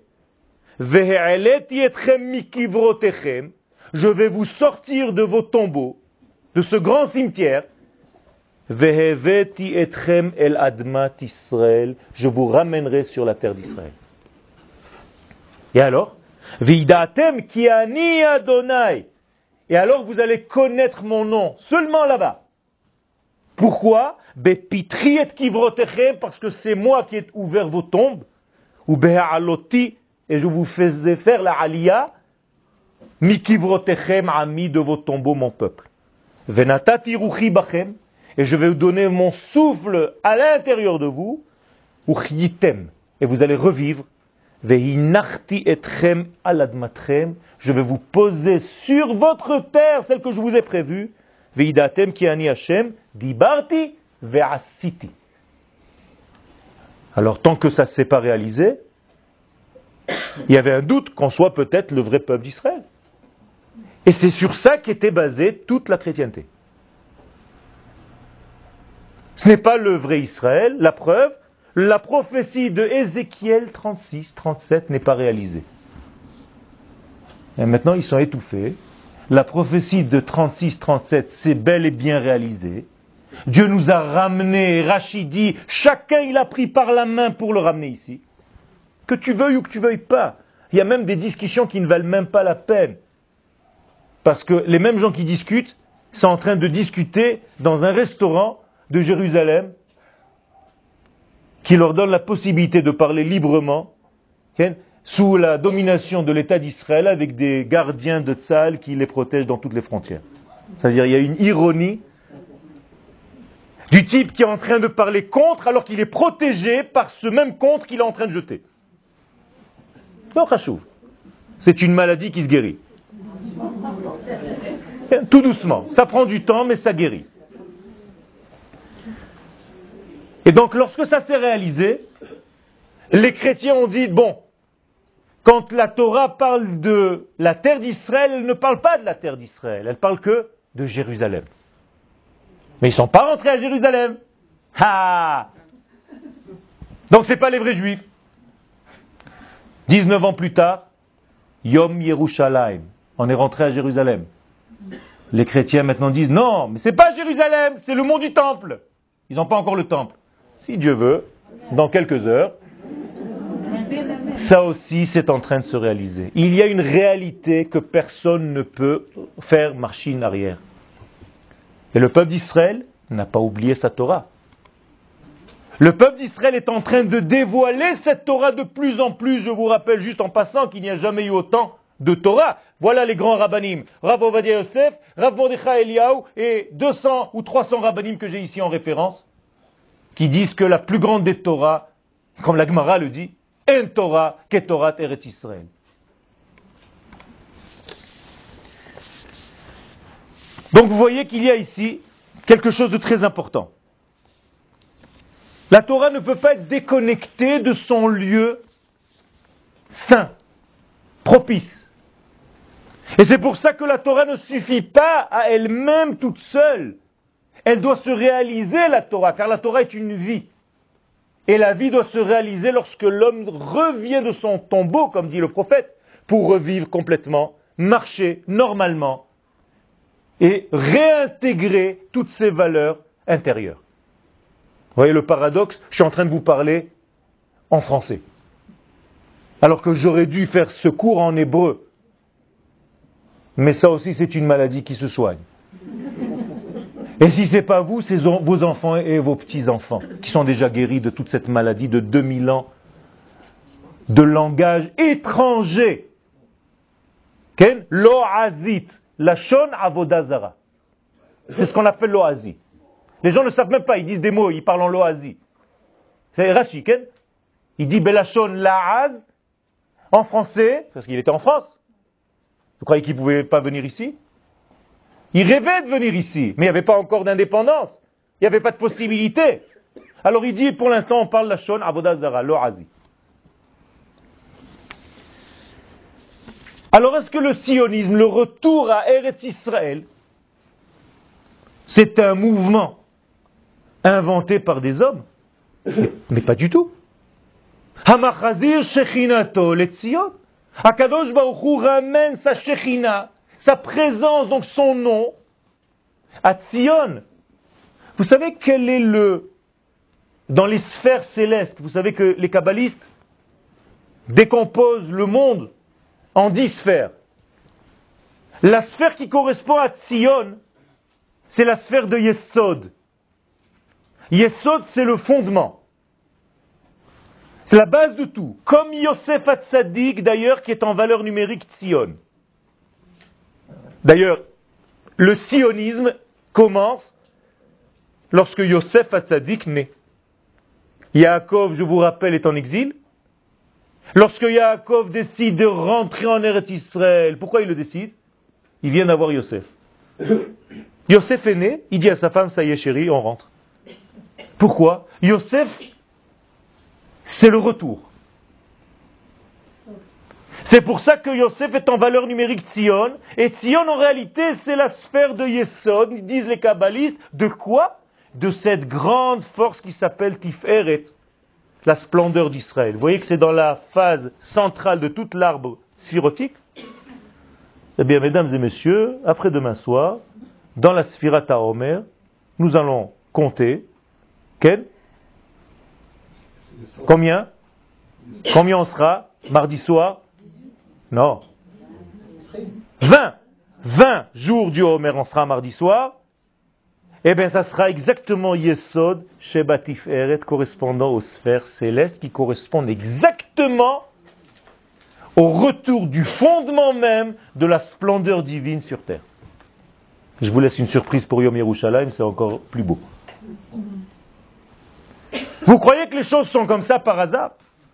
Je vais vous sortir de vos tombeaux, de ce grand cimetière. Je vous ramènerai sur la terre d'Israël. Et alors? Et alors vous allez connaître mon nom, seulement là-bas. Pourquoi? Parce que c'est moi qui ai ouvert vos tombes, ou et je vous faisais faire la aliyah, mikivrotechem ami de vos tombeaux, mon peuple. Venatati ruchi bachem, et je vais vous donner mon souffle à l'intérieur de vous, uchitem, et vous allez revivre. Vehinachti etchem aladmatrem, je vais vous poser sur votre terre, celle que je vous ai prévue. Veidatem ki ani Hashem, dibarti ve'asiti. Alors tant que ça ne s'est pas réalisé, il y avait un doute qu'on soit peut-être le vrai peuple d'Israël. Et c'est sur ça qu'était basée toute la chrétienté. Ce n'est pas le vrai Israël, la preuve, la prophétie de Ézéchiel trente-six trente-sept n'est pas réalisée. Et maintenant ils sont étouffés. La prophétie de trente-six trente-sept s'est bel et bien réalisée. Dieu nous a ramenés, Rachid dit, chacun il a pris par la main pour le ramener ici. Que tu veuilles ou que tu veuilles pas. Il y a même des discussions qui ne valent même pas la peine. Parce que les mêmes gens qui discutent sont en train de discuter dans un restaurant de Jérusalem qui leur donne la possibilité de parler librement, okay, sous la domination de l'État d'Israël avec des gardiens de Tzahal qui les protègent dans toutes les frontières. C'est-à-dire il y a une ironie du type qui est en train de parler contre alors qu'il est protégé par ce même contre qu'il est en train de jeter. Non, chachouv. C'est une maladie qui se guérit. Tout doucement. Ça prend du temps, mais ça guérit. Et donc, lorsque ça s'est réalisé, les chrétiens ont dit, bon, quand la Torah parle de la terre d'Israël, elle ne parle pas de la terre d'Israël, elle parle que de Jérusalem. Mais ils ne sont pas rentrés à Jérusalem. Ah! Donc ce n'est pas les vrais juifs. dix-neuf ans plus tard, Yom Yerushalayim, on est rentré à Jérusalem. Les chrétiens maintenant disent, non, mais ce n'est pas Jérusalem, c'est le mont du temple. Ils n'ont pas encore le temple. Si Dieu veut, dans quelques heures, ça aussi c'est en train de se réaliser. Il y a une réalité que personne ne peut faire machine arrière. Et le peuple d'Israël n'a pas oublié sa Torah. Le peuple d'Israël est en train de dévoiler cette Torah de plus en plus. Je vous rappelle juste en passant qu'il n'y a jamais eu autant de Torah. Voilà les grands rabbanim. Rav Ovadia Yosef, Rav Mordechai Eliyahu et deux cents ou trois cents rabbanim que j'ai ici en référence, qui disent que la plus grande des Torahs, comme la Gemara le dit, en Torah qu'est Torah Eretz Israël. Donc vous voyez qu'il y a ici quelque chose de très important. La Torah ne peut pas être déconnectée de son lieu saint, propice. Et c'est pour ça que la Torah ne suffit pas à elle-même toute seule. Elle doit se réaliser, la Torah, car la Torah est une vie. Et la vie doit se réaliser lorsque l'homme revient de son tombeau, comme dit le prophète, pour revivre complètement, marcher normalement et réintégrer toutes ses valeurs intérieures. Vous voyez le paradoxe? Je suis en train de vous parler en français. Alors que j'aurais dû faire ce cours en hébreu. Mais ça aussi, c'est une maladie qui se soigne. Et si ce n'est pas vous, c'est vos enfants et vos petits-enfants qui sont déjà guéris de toute cette maladie de deux mille ans de langage étranger. Ken? Loazit. Lashon avodazara. C'est ce qu'on appelle l'oazi. Les gens ne savent même pas, ils disent des mots, ils parlent en loazi. C'est Rashi, Ken? Il dit Belashon laaz en français, parce qu'il était en France. Vous croyez qu'il ne pouvait pas venir ici? Il rêvait de venir ici, mais il n'y avait pas encore d'indépendance. Il n'y avait pas de possibilité. Alors il dit, pour l'instant, on parle Lashon avodazara, loazi. Alors est-ce que le sionisme, le retour à Eretz Israël, c'est un mouvement inventé par des hommes? Mais, mais pas du tout. Hamachazir shechinato le Tzion. Akadosh Baruch Hu ramène sa shechina, sa présence, donc son nom, à Tzion. Vous savez quel est le... Dans les sphères célestes, vous savez que les kabbalistes décomposent le monde en dix sphères. La sphère qui correspond à Tzion, c'est la sphère de Yesod. Yesod, c'est le fondement. C'est la base de tout. Comme Yosef Hatzadik, d'ailleurs, qui est en valeur numérique Tzion. D'ailleurs, le sionisme commence lorsque Yosef Hatzadik naît. Yaakov, je vous rappelle, est en exil. Lorsque Yaakov décide de rentrer en Eretz Israël, pourquoi il le décide? Il vient d'avoir Yosef. Yosef est né, il dit à sa femme, ça y est chérie, on rentre. Pourquoi? Yosef, c'est le retour. C'est pour ça que Yosef est en valeur numérique Tzion, et Tzion en réalité c'est la sphère de Yesod, disent les kabbalistes, de quoi? De cette grande force qui s'appelle Tiferet, la splendeur d'Israël. Vous voyez que c'est dans la phase centrale de toute l'arbre sphirotique. Eh bien, mesdames et messieurs, après demain soir, dans la Sfirat HaOmer, nous allons compter, quel? Combien? Combien on sera mardi soir? Non. vingt. vingt jours du Homer, on sera mardi soir. Eh bien, ça sera exactement Yesod, Sheba Tiferet, correspondant aux sphères célestes, qui correspondent exactement au retour du fondement même de la splendeur divine sur terre. Je vous laisse une surprise pour Yom Yerushalayim, c'est encore plus beau. Vous croyez que les choses sont comme ça par hasard?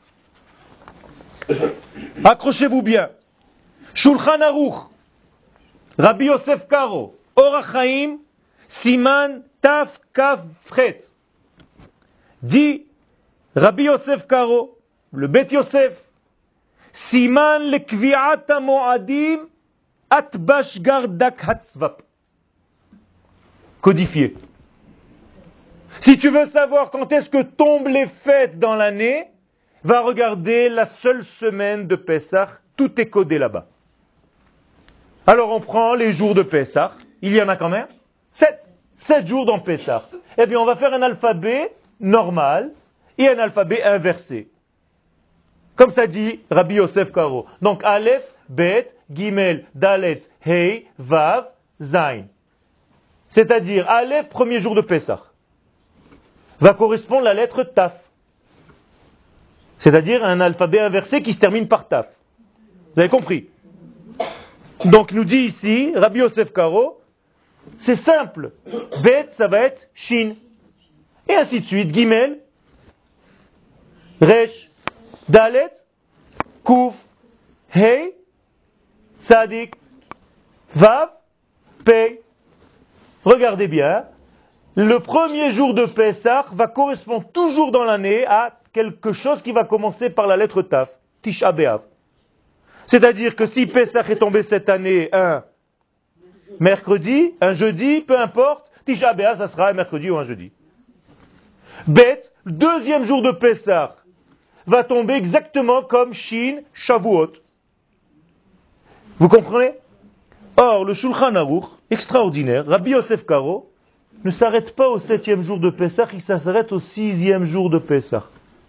Accrochez-vous bien. Shulchan Aruch, Rabbi Yosef Karo, Or HaChaim, Siman Taf Kaf Fret. Dit Rabbi Yosef Karo, le Bet Yosef, Siman le Kvi'at HaMo'adim Atbash Gardak Hatzvap. Codifié. Si tu veux savoir quand est-ce que tombent les fêtes dans l'année, va regarder la seule semaine de Pessah, tout est codé là-bas. Alors on prend les jours de Pessah, il y en a quand même sept. Sept jours dans Pessah. Eh bien on va faire un alphabet normal et un alphabet inversé. Comme ça dit Rabbi Yosef Karo. Donc Aleph, Bet, Gimel, Dalet, Hei, Vav, Zain. C'est-à-dire Aleph, premier jour de Pessah. va correspondre à la lettre Taf. C'est-à-dire un alphabet inversé qui se termine par Taf. Vous avez compris? Donc nous dit ici, Rabbi Yosef Karo, c'est simple. Bet, ça va être Shin. Et ainsi de suite. Gimel, Resh, Dalet, Kouf, Hey, Sadik, Vav, Pei. Regardez bien. Le premier jour de Pessah va correspondre toujours dans l'année à quelque chose qui va commencer par la lettre Taf, Tisha B'Av. C'est-à-dire que si Pessah est tombé cette année un mercredi, un jeudi, peu importe, Tisha B'Av, ça sera un mercredi ou un jeudi. Bet, le deuxième jour de Pessah, va tomber exactement comme Shin, Shavuot. Vous comprenez? Or, le Shulchan Aruch, extraordinaire, Rabbi Yosef Karo, ne s'arrête pas au septième jour de Pessah, il s'arrête au sixième jour de Pessah.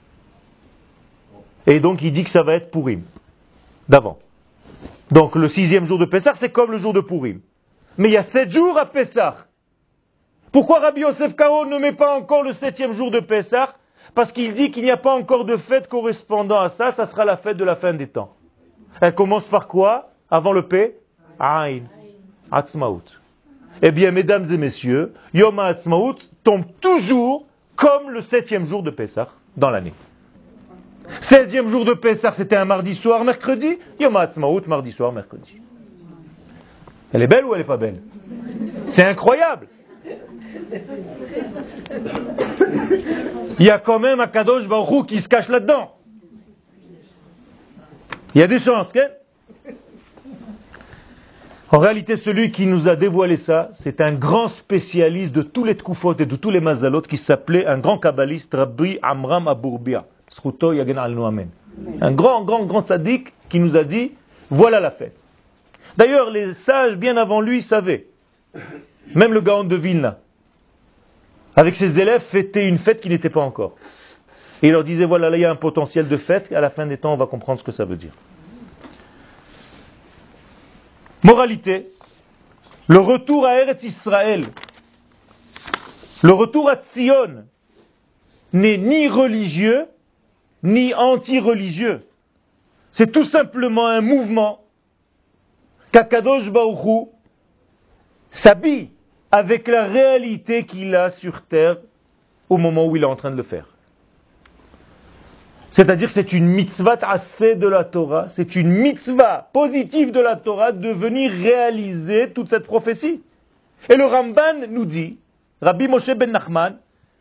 Et donc il dit que ça va être Purim, d'avant. Donc le sixième jour de Pessah, c'est comme le jour de Purim. Mais il y a sept jours à Pessah. Pourquoi Rabbi Yosef Karo ne met pas encore le septième jour de Pessah? Parce qu'il dit qu'il n'y a pas encore de fête correspondant à ça, ça sera la fête de la fin des temps. Elle commence par quoi? Avant le P? Aïn. Atzmaout. Eh bien, mesdames et messieurs, Yom HaAtzmaout tombe toujours comme le septième jour de Pessah dans l'année. Septième jour de Pessah, c'était un mardi soir, mercredi. Yom HaAtzmaout, mardi soir, mercredi. Elle est belle ou elle n'est pas belle? C'est incroyable. Il y a quand même un Kadosh Baruch Hu qui se cache là-dedans. Il y a des chances, hein? En réalité, celui qui nous a dévoilé ça, c'est un grand spécialiste de tous les tkoufot et de tous les mazalot qui s'appelait un grand kabbaliste, Rabbi Amram Abourbia. S'ruto yagen al noamen. Un grand, grand, grand tzaddik qui nous a dit, voilà la fête. D'ailleurs, les sages, bien avant lui, savaient. Même le Gaon de Vilna, avec ses élèves, fêtait une fête qui n'était pas encore. Et il leur disait, voilà, là, il y a un potentiel de fête, et à la fin des temps, on va comprendre ce que ça veut dire. Moralité, le retour à Eretz Israël, le retour à Tzion, n'est ni religieux, ni anti-religieux. C'est tout simplement un mouvement qu'Akadosh Baruch Hu s'habille avec la réalité qu'il a sur terre au moment où il est en train de le faire. C'est-à-dire que c'est une mitzvah assez de la Torah, c'est une mitzvah positive de la Torah de venir réaliser toute cette prophétie. Et le Ramban nous dit, Rabbi Moshe ben Nachman,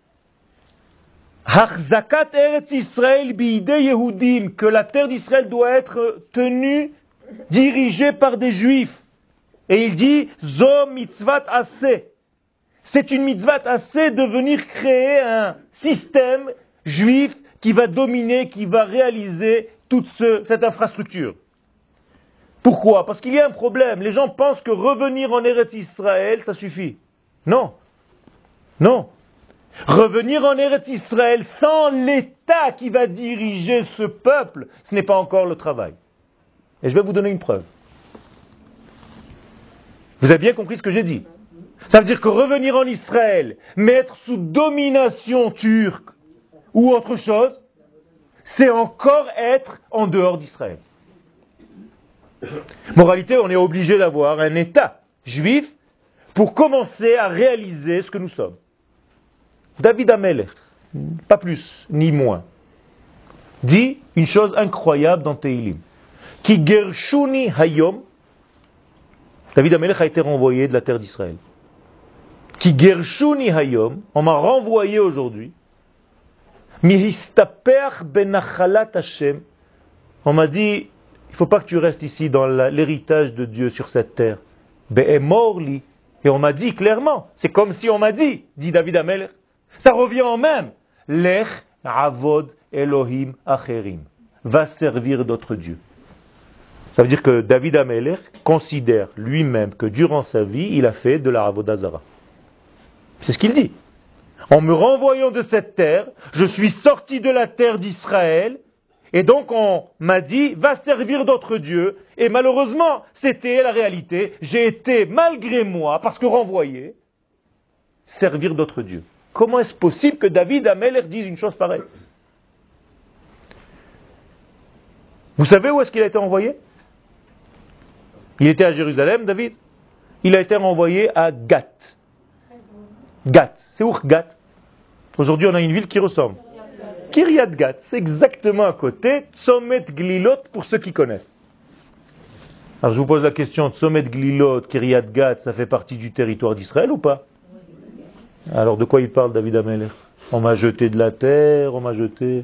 Hachzakat Eretz Israël bi'idei Yehudim, que la terre d'Israël doit être tenue, dirigée par des Juifs. Et il dit, Zo mitzvah assez. C'est une mitzvah assez de venir créer un système juif qui va dominer, qui va réaliser toute ce, cette infrastructure. Pourquoi? Parce qu'il y a un problème. Les gens pensent que revenir en Eretz Israël, ça suffit. Non. Non. Revenir en Eretz Israël sans l'État qui va diriger ce peuple, ce n'est pas encore le travail. Et je vais vous donner une preuve. Vous avez bien compris ce que j'ai dit. Ça veut dire que revenir en Israël, mais être sous domination turque, ou autre chose, c'est encore être en dehors d'Israël. Moralité, on est obligé d'avoir un État juif pour commencer à réaliser ce que nous sommes. David Amelech, pas plus ni moins, dit une chose incroyable dans Tehilim. Ki gershuni hayom, David Amelech a été renvoyé de la terre d'Israël. Ki gershuni hayom, on m'a renvoyé aujourd'hui. Mihistaper benachalat Hashem. On m'a dit, il ne faut pas que tu restes ici dans la, l'héritage de Dieu sur cette terre. Be'emorli. Et on m'a dit clairement, c'est comme si on m'a dit, dit David Amelech, ça revient en même. Lech avod Elohim acherim. Va servir d'autres dieux. Ça veut dire que David Amelech considère lui-même que durant sa vie, il a fait de la avodah zara. C'est ce qu'il dit. En me renvoyant de cette terre, je suis sorti de la terre d'Israël, et donc on m'a dit, va servir d'autres dieux, et malheureusement, c'était la réalité, j'ai été, malgré moi, parce que renvoyé, servir d'autres dieux. Comment est-ce possible que David Ameler dise une chose pareille? Vous savez où est-ce qu'il a été envoyé? Il était à Jérusalem, David. Il a été renvoyé à Gath. Gath, c'est où Gath? Aujourd'hui, on a une ville qui ressemble. Kiryat Gath, c'est exactement à côté. Tzomet Glilot, pour ceux qui connaissent. Alors je vous pose la question, Tzomet Glilot, Kiryat Gath, ça fait partie du territoire d'Israël ou pas? Alors de quoi il parle, David Ameler? On m'a jeté de la terre, on m'a jeté...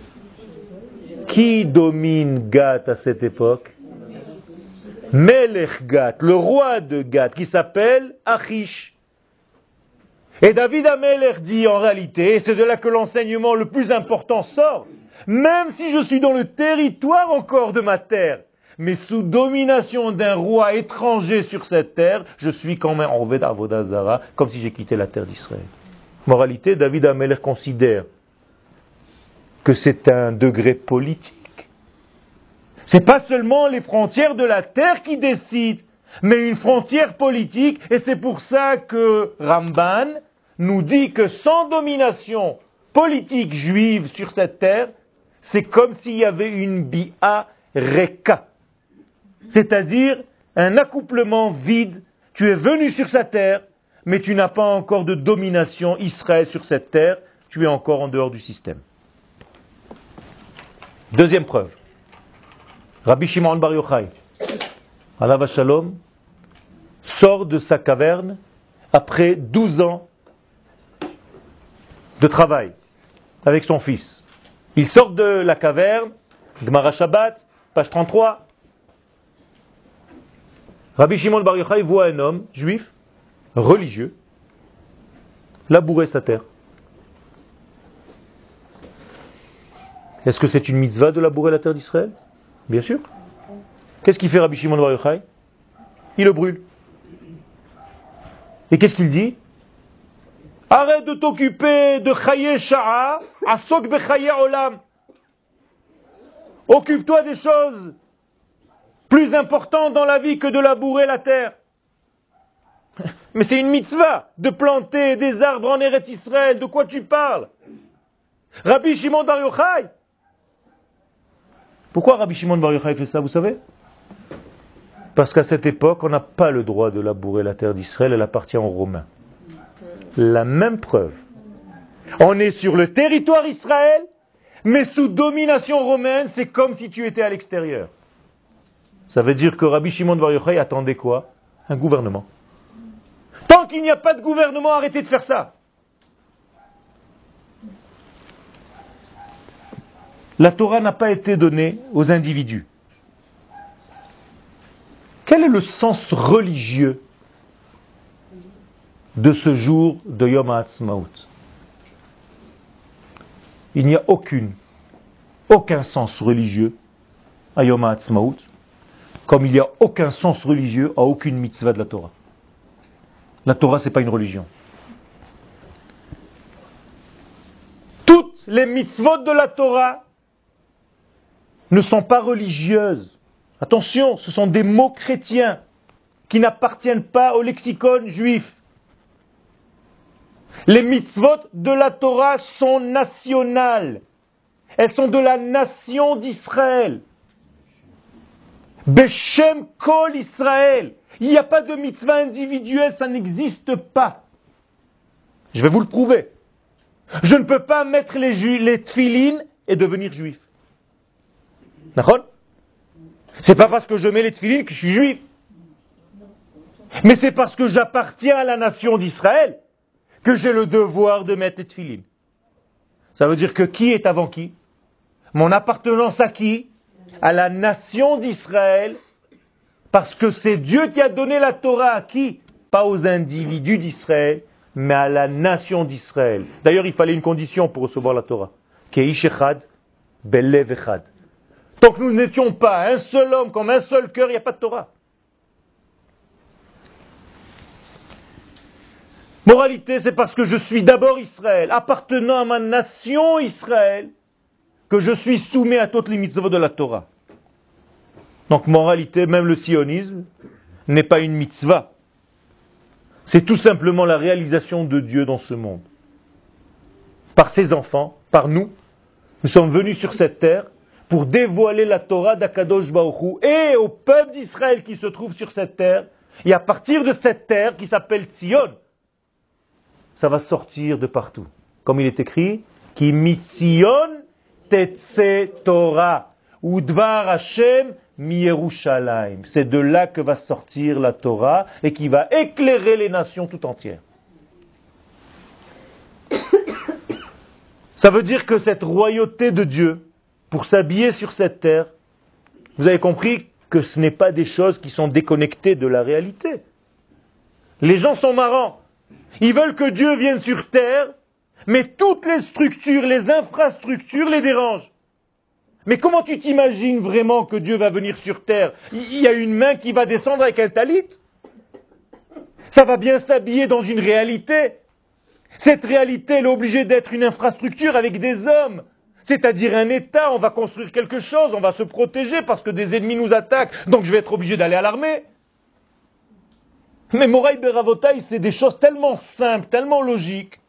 Qui domine Gath à cette époque? Melech Gath, le roi de Gath, qui s'appelle Achish. Et David Ameler dit en réalité, et c'est de là que l'enseignement le plus important sort, même si je suis dans le territoire encore de ma terre, mais sous domination d'un roi étranger sur cette terre, je suis quand même en Ved Avodah Zara, comme si j'ai quitté la terre d'Israël. Moralité, David Ameler considère que c'est un degré politique. C'est pas seulement les frontières de la terre qui décident, mais une frontière politique, et c'est pour ça que Ramban nous dit que sans domination politique juive sur cette terre, c'est comme s'il y avait une bi'a reka, c'est-à-dire un accouplement vide. Tu es venu sur sa terre, mais tu n'as pas encore de domination Israël sur cette terre, tu es encore en dehors du système. Deuxième preuve. Rabbi Shimon Bar Yochai, Alav Shalom, sort de sa caverne après douze ans de travail avec son fils. Il sort de la caverne, Gemara Shabbat, page trente-trois. Rabbi Shimon Bar Yochai voit un homme juif, religieux, labourer sa terre. Est-ce que c'est une mitzvah de labourer la terre d'Israël? Bien sûr. Qu'est-ce qu'il fait Rabbi Shimon Bar Yochai? Il le brûle. Et qu'est-ce qu'il dit? Arrête de t'occuper de Chaye Sha'a, Asok Bechaye Olam. Occupe-toi des choses plus importantes dans la vie que de labourer la terre. Mais c'est une mitzvah de planter des arbres en Eretz Israël. De quoi tu parles? Rabbi Shimon Bar Yochai. Pourquoi Rabbi Shimon Bar Yochai fait ça, vous savez? Parce qu'à cette époque, on n'a pas le droit de labourer la terre d'Israël, elle appartient aux Romains. La même preuve. On est sur le territoire Israël, mais sous domination romaine, c'est comme si tu étais à l'extérieur. Ça veut dire que Rabbi Shimon Bar Yochai attendait quoi? Un gouvernement. Tant qu'il n'y a pas de gouvernement, arrêtez de faire ça. La Torah n'a pas été donnée aux individus. Quel est le sens religieux de ce jour de Yom HaAtzmaut? Il n'y a aucune, aucun sens religieux à Yom HaAtzmaut, comme il n'y a aucun sens religieux à aucune mitzvah de la Torah. La Torah, ce n'est pas une religion. Toutes les mitzvot de la Torah ne sont pas religieuses. Attention, ce sont des mots chrétiens qui n'appartiennent pas au lexicon juif. Les mitzvot de la Torah sont nationales. Elles sont de la nation d'Israël. Beshem Kol Israël. Il n'y a pas de mitzvah individuelle, ça n'existe pas. Je vais vous le prouver. Je ne peux pas mettre les, ju- les tfilines et devenir juif. D'accord? C'est pas parce que je mets les tfilines que je suis juif. Mais c'est parce que j'appartiens à la nation d'Israël que j'ai le devoir de mettre les tfilines. Ça veut dire que qui est avant qui? Mon appartenance à qui? À la nation d'Israël, parce que c'est Dieu qui a donné la Torah à qui? Pas aux individus d'Israël, mais à la nation d'Israël. D'ailleurs, il fallait une condition pour recevoir la Torah. Keish echad, belev echad. Tant que nous n'étions pas un seul homme, comme un seul cœur, il n'y a pas de Torah. Moralité, c'est parce que je suis d'abord Israël, appartenant à ma nation Israël, que je suis soumis à toutes les mitzvot de la Torah. Donc, moralité, même le sionisme n'est pas une mitzvah. C'est tout simplement la réalisation de Dieu dans ce monde. par ses enfants, par nous. Nous sommes venus sur cette terre pour dévoiler la Torah d'Akadosh Baruch Hu et au peuple d'Israël qui se trouve sur cette terre. Et à partir de cette terre qui s'appelle Tzion, ça va sortir de partout. Comme il est écrit, Ki mitzion tetse Torah, ou dvar Hashem mi Yerushalayim. C'est de là que va sortir la Torah et qui va éclairer les nations tout entières. Ça veut dire que cette royauté de Dieu, pour s'habiller sur cette terre, vous avez compris que ce n'est pas des choses qui sont déconnectées de la réalité. Les gens sont marrants. Ils veulent que Dieu vienne sur terre, mais toutes les structures, les infrastructures les dérangent. Mais comment tu t'imagines vraiment que Dieu va venir sur terre? Il y a une main qui va descendre avec un talit. Ça va bien s'habiller dans une réalité. Cette réalité, elle est obligée d'être une infrastructure avec des hommes. C'est-à-dire un État, on va construire quelque chose, on va se protéger parce que des ennemis nous attaquent, donc je vais être obligé d'aller à l'armée. Mais Moraï Beravotaï, c'est des choses tellement simples, tellement logiques,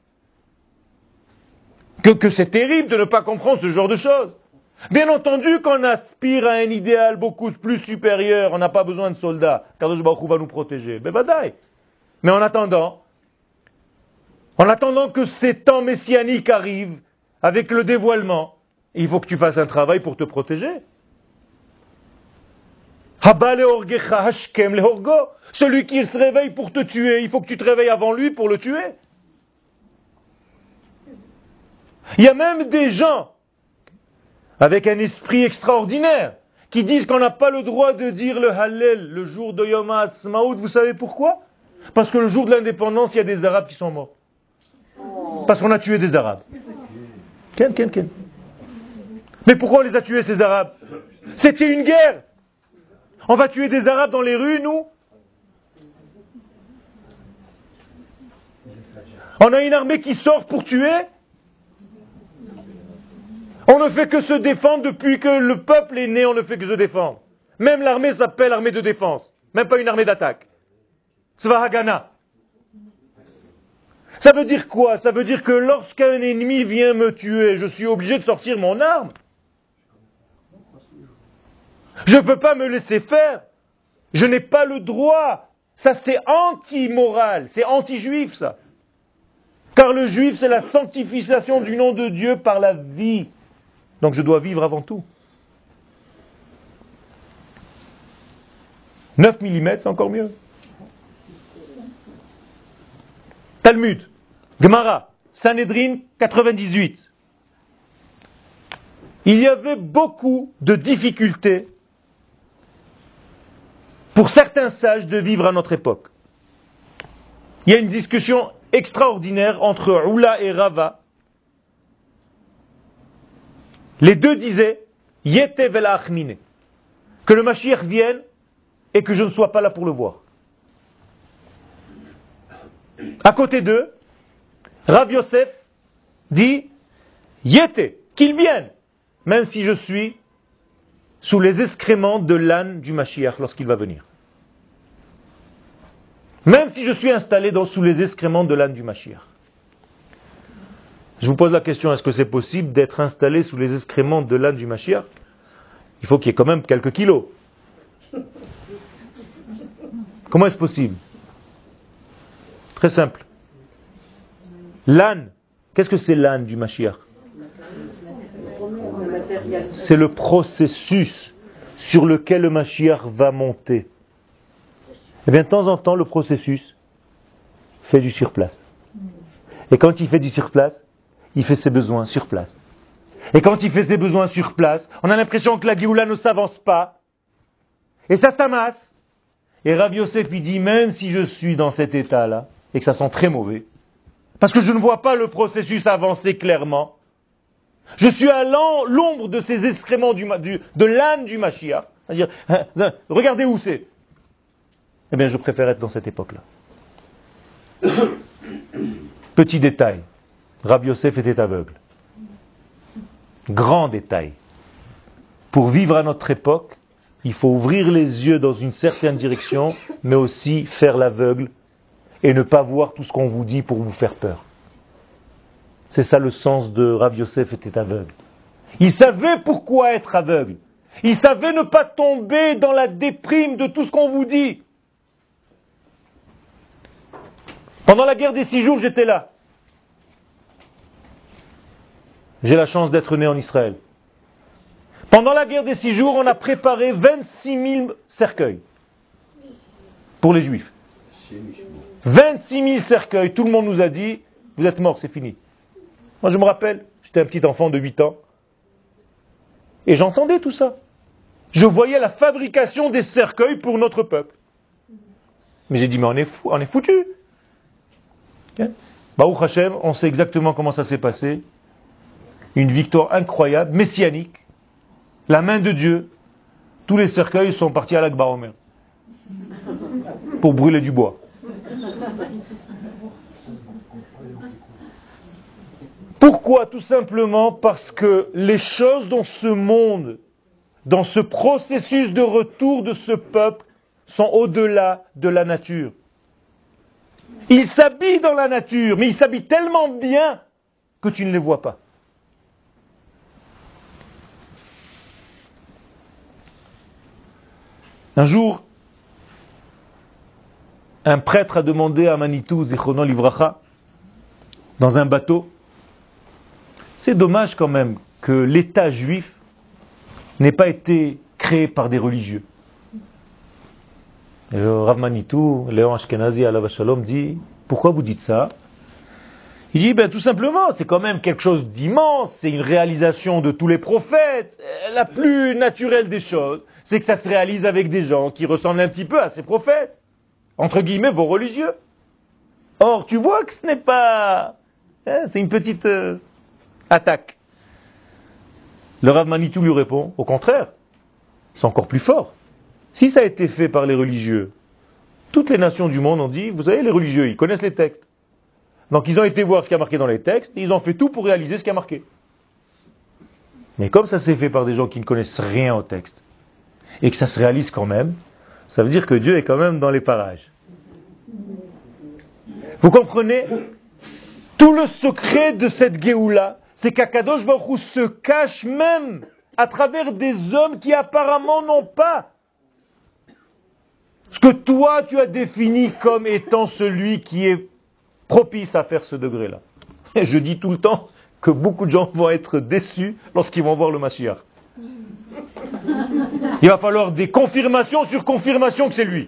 que, que c'est terrible de ne pas comprendre ce genre de choses. Bien entendu qu'on aspire à un idéal beaucoup plus supérieur, on n'a pas besoin de soldats, Kadosh Baruch Hu va nous protéger. Ben badaï. Mais en attendant, en attendant que ces temps messianiques arrivent, avec le dévoilement, il faut que tu fasses un travail pour te protéger. Haba leorgecha hashkem lehorgo. Celui qui se réveille pour te tuer, il faut que tu te réveilles avant lui pour le tuer. Il y a même des gens avec un esprit extraordinaire qui disent qu'on n'a pas le droit de dire le Hallel le jour de Yom HaAtzmaut. Vous savez pourquoi? Parce que le jour de l'indépendance, il y a des Arabes qui sont morts. Parce qu'on a tué des Arabes. Ken, ken, ken. Mais pourquoi on les a tués, ces Arabes? C'était une guerre. On va tuer des Arabes dans les rues, nous? On a une armée qui sort pour tuer? On ne fait que se défendre depuis que le peuple est né, on ne fait que se défendre. Même l'armée s'appelle armée de défense. Même pas une armée d'attaque. Tzva Hagana. Ça veut dire quoi? Ça veut dire que lorsqu'un ennemi vient me tuer, je suis obligé de sortir mon arme. Je ne peux pas me laisser faire. Je n'ai pas le droit. Ça, c'est anti-moral. C'est anti-juif, ça. Car le juif, c'est la sanctification du nom de Dieu par la vie. Donc je dois vivre avant tout. neuf millimètres, c'est encore mieux. Talmud, Gemara, Sanhedrin quatre-vingt-dix-huit. Il y avait beaucoup de difficultés pour certains sages de vivre à notre époque. Il y a une discussion extraordinaire entre Oula et Rava. Les deux disaient Yete vela achmine, que le Mashiach vienne et que je ne sois pas là pour le voir. À côté d'eux, Rav Yosef dit Yete, qu'il vienne, même si je suis sous les excréments de l'âne du Mashiach lorsqu'il va venir. Même si je suis installé dans, sous les excréments de l'âne du Mashiach. Je vous pose la question, est-ce que c'est possible d'être installé sous les excréments de l'âne du Mashiach? Il faut qu'il y ait quand même quelques kilos. Comment est-ce possible? Très simple. L'âne, qu'est-ce que c'est l'âne du Mashiach? C'est le processus sur lequel le Mashiach va monter. Eh bien, de temps en temps, le processus fait du surplace. Et quand il fait du surplace, il fait ses besoins sur place. Et quand il fait ses besoins sur place, on a l'impression que la Géoula ne s'avance pas. Et ça s'amasse. Et Rav Yosef, il dit, même si je suis dans cet état-là, et que ça sent très mauvais, parce que je ne vois pas le processus avancer clairement, je suis à l'ombre de ces excréments du, du, de l'âne du Mashiach. C'est-à-dire, hein, hein, regardez où c'est. Eh bien, je préfère être dans cette époque-là. Petit détail. Rav Yosef était aveugle. Grand détail. Pour vivre à notre époque, il faut ouvrir les yeux dans une certaine direction, mais aussi faire l'aveugle et ne pas voir tout ce qu'on vous dit pour vous faire peur. C'est ça le sens de Rav Yosef était aveugle. Il savait pourquoi être aveugle. Il savait ne pas tomber dans la déprime de tout ce qu'on vous dit. Pendant la guerre des six jours, j'étais là. J'ai la chance d'être né en Israël. Pendant la guerre des six jours, on a préparé vingt-six mille cercueils pour les Juifs. vingt-six mille cercueils. Tout le monde nous a dit, vous êtes morts, c'est fini. Moi, je me rappelle, j'étais un petit enfant de huit ans. Et j'entendais tout ça. Je voyais la fabrication des cercueils pour notre peuple. Mais j'ai dit, mais on est fou, on est foutu. Okay. Baruch Hashem, on sait exactement comment ça s'est passé. Une victoire incroyable, messianique. La main de Dieu. Tous les cercueils sont partis à l'Akbar Omer. Pour brûler du bois. Pourquoi? Tout simplement parce que les choses dans ce monde, dans ce processus de retour de ce peuple, sont au-delà de la nature. Ils s'habillent dans la nature, mais ils s'habillent tellement bien que tu ne les vois pas. Un jour, un prêtre a demandé à Manitou, Zichrono Livracha, dans un bateau, c'est dommage quand même que l'État juif n'ait pas été créé par des religieux. Et le Rav Manitou, Léon Ashkenazi, Alav Shalom, dit, pourquoi vous dites ça? Il dit, ben tout simplement, c'est quand même quelque chose d'immense, c'est une réalisation de tous les prophètes. La plus naturelle des choses, c'est que ça se réalise avec des gens qui ressemblent un petit peu à ces prophètes. Entre guillemets, vos religieux. Or, tu vois que ce n'est pas... Hein, c'est une petite euh, attaque. Le Rav Manitou lui répond, au contraire, c'est encore plus fort. Si ça a été fait par les religieux, toutes les nations du monde ont dit, vous savez, les religieux, ils connaissent les textes. Donc ils ont été voir ce qui a marqué dans les textes, et ils ont fait tout pour réaliser ce qui a marqué. Mais comme ça s'est fait par des gens qui ne connaissent rien au texte, et que ça se réalise quand même, ça veut dire que Dieu est quand même dans les parages. Vous comprenez? Tout le secret de cette Géoula, c'est qu'Akadosh Baruch Hu se cache même à travers des hommes qui apparemment n'ont pas ce que toi tu as défini comme étant celui qui est propice à faire ce degré-là. Et je dis tout le temps que beaucoup de gens vont être déçus lorsqu'ils vont voir le Mashiach. Il va falloir des confirmations sur confirmation que c'est lui.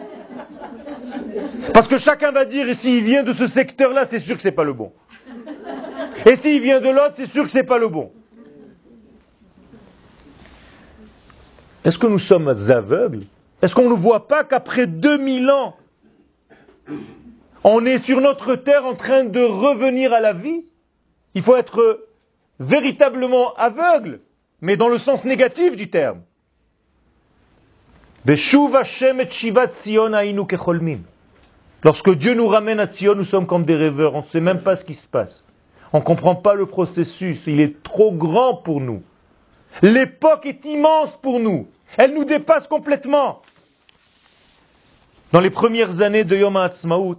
Parce que chacun va dire, et s'il vient de ce secteur-là, c'est sûr que c'est pas le bon. Et s'il vient de l'autre, c'est sûr que c'est pas le bon. Est-ce que nous sommes aveugles? Est-ce qu'on ne voit pas qu'après deux mille ans, on est sur notre terre en train de revenir à la vie? Il faut être véritablement aveugle, mais dans le sens négatif du terme. Lorsque Dieu nous ramène à Tzion, nous sommes comme des rêveurs, on ne sait même pas ce qui se passe. On ne comprend pas le processus, il est trop grand pour nous. L'époque est immense pour nous, elle nous dépasse complètement. Dans les premières années de Yom HaAtzmaut,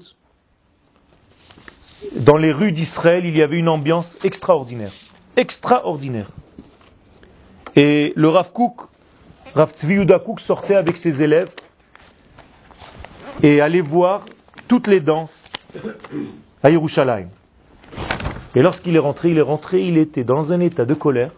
dans les rues d'Israël, il y avait une ambiance extraordinaire. Extraordinaire. Et le Rav Kook, Rav Tzvi Yehuda Kook sortait avec ses élèves et allait voir toutes les danses à Yerushalayim. Et lorsqu'il est rentré, il est rentré, il était dans un état de colère.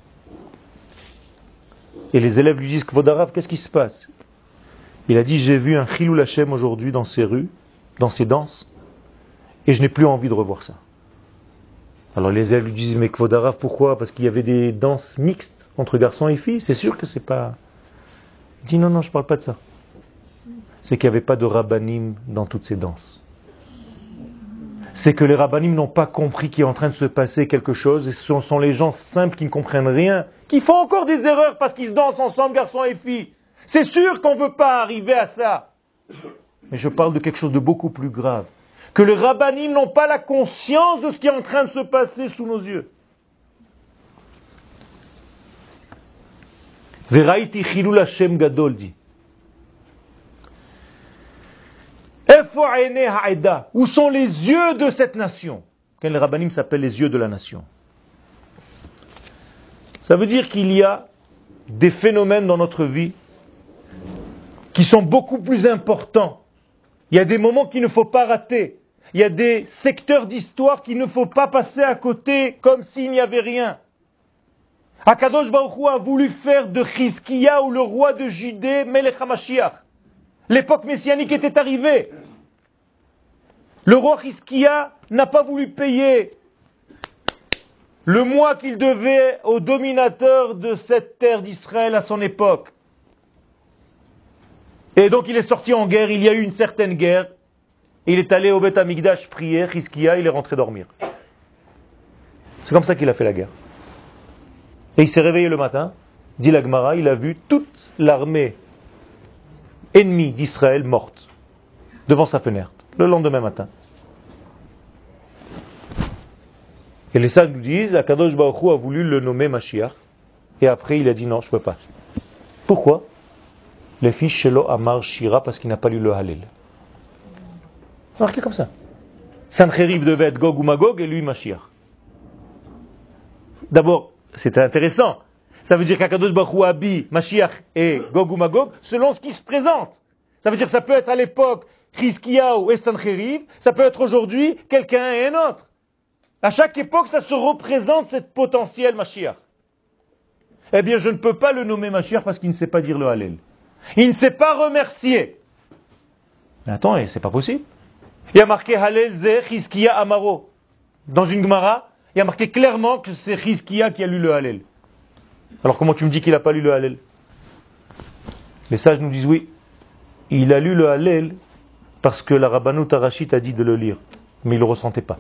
Et les élèves lui disent, Kvod Harav, qu'est-ce qui se passe? Il a dit, j'ai vu un Chilul Hashem aujourd'hui dans ces rues, dans ces danses, et je n'ai plus envie de revoir ça. Alors les élèves lui disent, mais Kvod Harav, pourquoi? Parce qu'il y avait des danses mixtes entre garçons et filles, c'est sûr que c'est pas... Il dit, non, non, je ne parle pas de ça. C'est qu'il n'y avait pas de rabbanim dans toutes ces danses. C'est que les rabbanim n'ont pas compris qu'il est en train de se passer quelque chose, et ce sont, sont les gens simples qui ne comprennent rien, qui font encore des erreurs parce qu'ils se dansent ensemble, garçons et filles. C'est sûr qu'on ne veut pas arriver à ça. Mais je parle de quelque chose de beaucoup plus grave. Que les rabbanim n'ont pas la conscience de ce qui est en train de se passer sous nos yeux. Veraiti chilul Hashem gadol dit. Où sont les yeux de cette nation? Quand les rabbinim s'appellent les yeux de la nation. Ça veut dire qu'il y a des phénomènes dans notre vie qui sont beaucoup plus importants. Il y a des moments qu'il ne faut pas rater. Il y a des secteurs d'histoire qu'il ne faut pas passer à côté comme s'il n'y avait rien. Akadosh Baruch Hu a voulu faire de Chizkiya ou le roi de Judée Melech HaMashiach. L'époque messianique était arrivée. Le roi Chizkiya n'a pas voulu payer le mois qu'il devait au dominateur de cette terre d'Israël à son époque. Et donc il est sorti en guerre, il y a eu une certaine guerre. Il est allé au Beth Amikdash prier, Chizkiya, il est rentré dormir. C'est comme ça qu'il a fait la guerre. Et il s'est réveillé le matin, dit la Gemara, il a vu toute l'armée ennemie d'Israël morte devant sa fenêtre, le lendemain matin. Et les sages nous disent, Akadosh Baruch Hu a voulu le nommer Mashiach, et après il a dit non, je ne peux pas. Pourquoi? Le fils Shelo Amar Shira, parce qu'il n'a pas lu le Hallel. Marqué comme ça. Sancheriv devait être Gog ou Magog, et lui Mashiach. D'abord, c'est intéressant. Ça veut dire qu'Akadosh Baruch Hu habille Mashiach et Gog ou Magog selon ce qui se présente. Ça veut dire que ça peut être à l'époque Chizkiyahu et Sancheriv, ça peut être aujourd'hui quelqu'un et un autre. À chaque époque, ça se représente cette potentielle Mashiach. Eh bien, je ne peux pas le nommer Mashiach parce qu'il ne sait pas dire le Hallel. Il ne sait pas remercier. Mais attends, c'est pas possible. Il y a marqué Hallel Ze Chizkiya Amaro. Dans une Gemara, il y a marqué clairement que c'est Chizkiya qui a lu le Hallel. Alors comment tu me dis qu'il n'a pas lu le Hallel? Les sages nous disent oui. Il a lu le Hallel parce que la Rabbanout Harashit a dit de le lire. Mais il ne le ressentait pas.